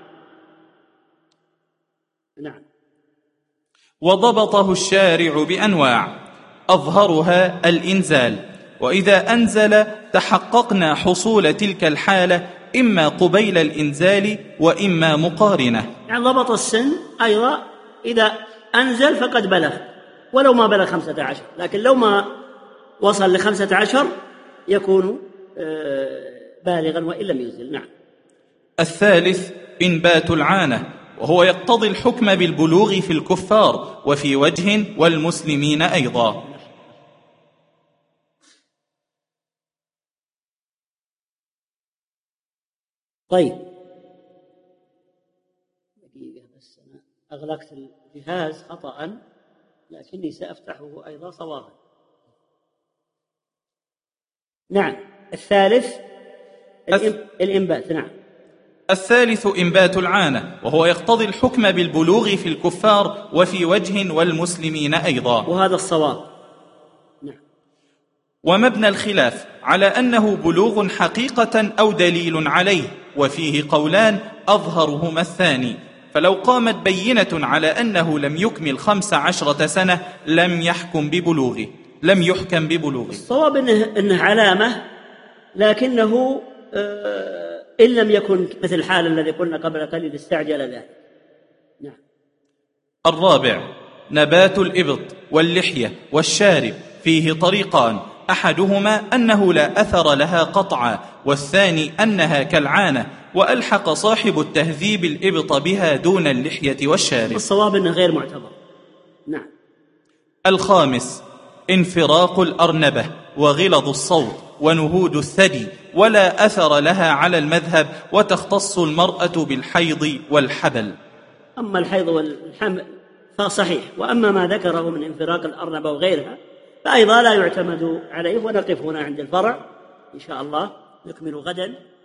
نعم. وضبطه الشارع بأنواع، أظهرها الإنزال، وإذا أنزل تحققنا حصول تلك الحالة إما قبيل الإنزال وإما مقارنة. يعني ضبط السن أيضا، إذا أنزل فقد بلغ ولو ما بلغ 15، لكن لو ما وصل ل15 يكون بالغا وإن لم ينزل. نعم. الثالث إنبات العانة، وهو يقتضي الحكم بالبلوغ في الكفار وفي وجه والمسلمين أيضا. طيب، بس أنا أغلقت الجهاز خطأ، لكني سأفتحه أيضا صوابا. نعم. الثالث الإنبات. نعم. الثالث إنبات العانة، وهو يقتضي الحكم بالبلوغ في الكفار وفي وجه والمسلمين أيضا، وهذا الصواب. نعم. ومبنى الخلاف على أنه بلوغ حقيقة أو دليل عليه، وفيه قولان أظهرهما الثاني، فلو قامت بينة على أنه لم يكمل 15 سنة لم يحكم ببلوغه. الصواب إنه علامة، لكنه إن لم يكن مثل الحال الذي قلنا قبل قليل استعجل ذلك. نعم. الرابع نبات الإبط واللحية والشارب، فيه طريقان: أحدهما أنه لا أثر لها قطعا، والثاني أنها كالعانة، وألحق صاحب التهذيب الإبط بها دون اللحية والشارب. الصواب أنه غير معتبر. نعم. الخامس انفراق الأرنبة وغلظ الصوت ونهود الثدي، ولا أثر لها على المذهب، وتختص المرأة بالحيض والحبل. أما الحيض والحمل فصحيح، وأما ما ذكره من انفراق الأرنبة وغيرها فأيضا لا يعتمد عليه. ونقف هنا عند الفرع إن شاء الله، نكمل غدا.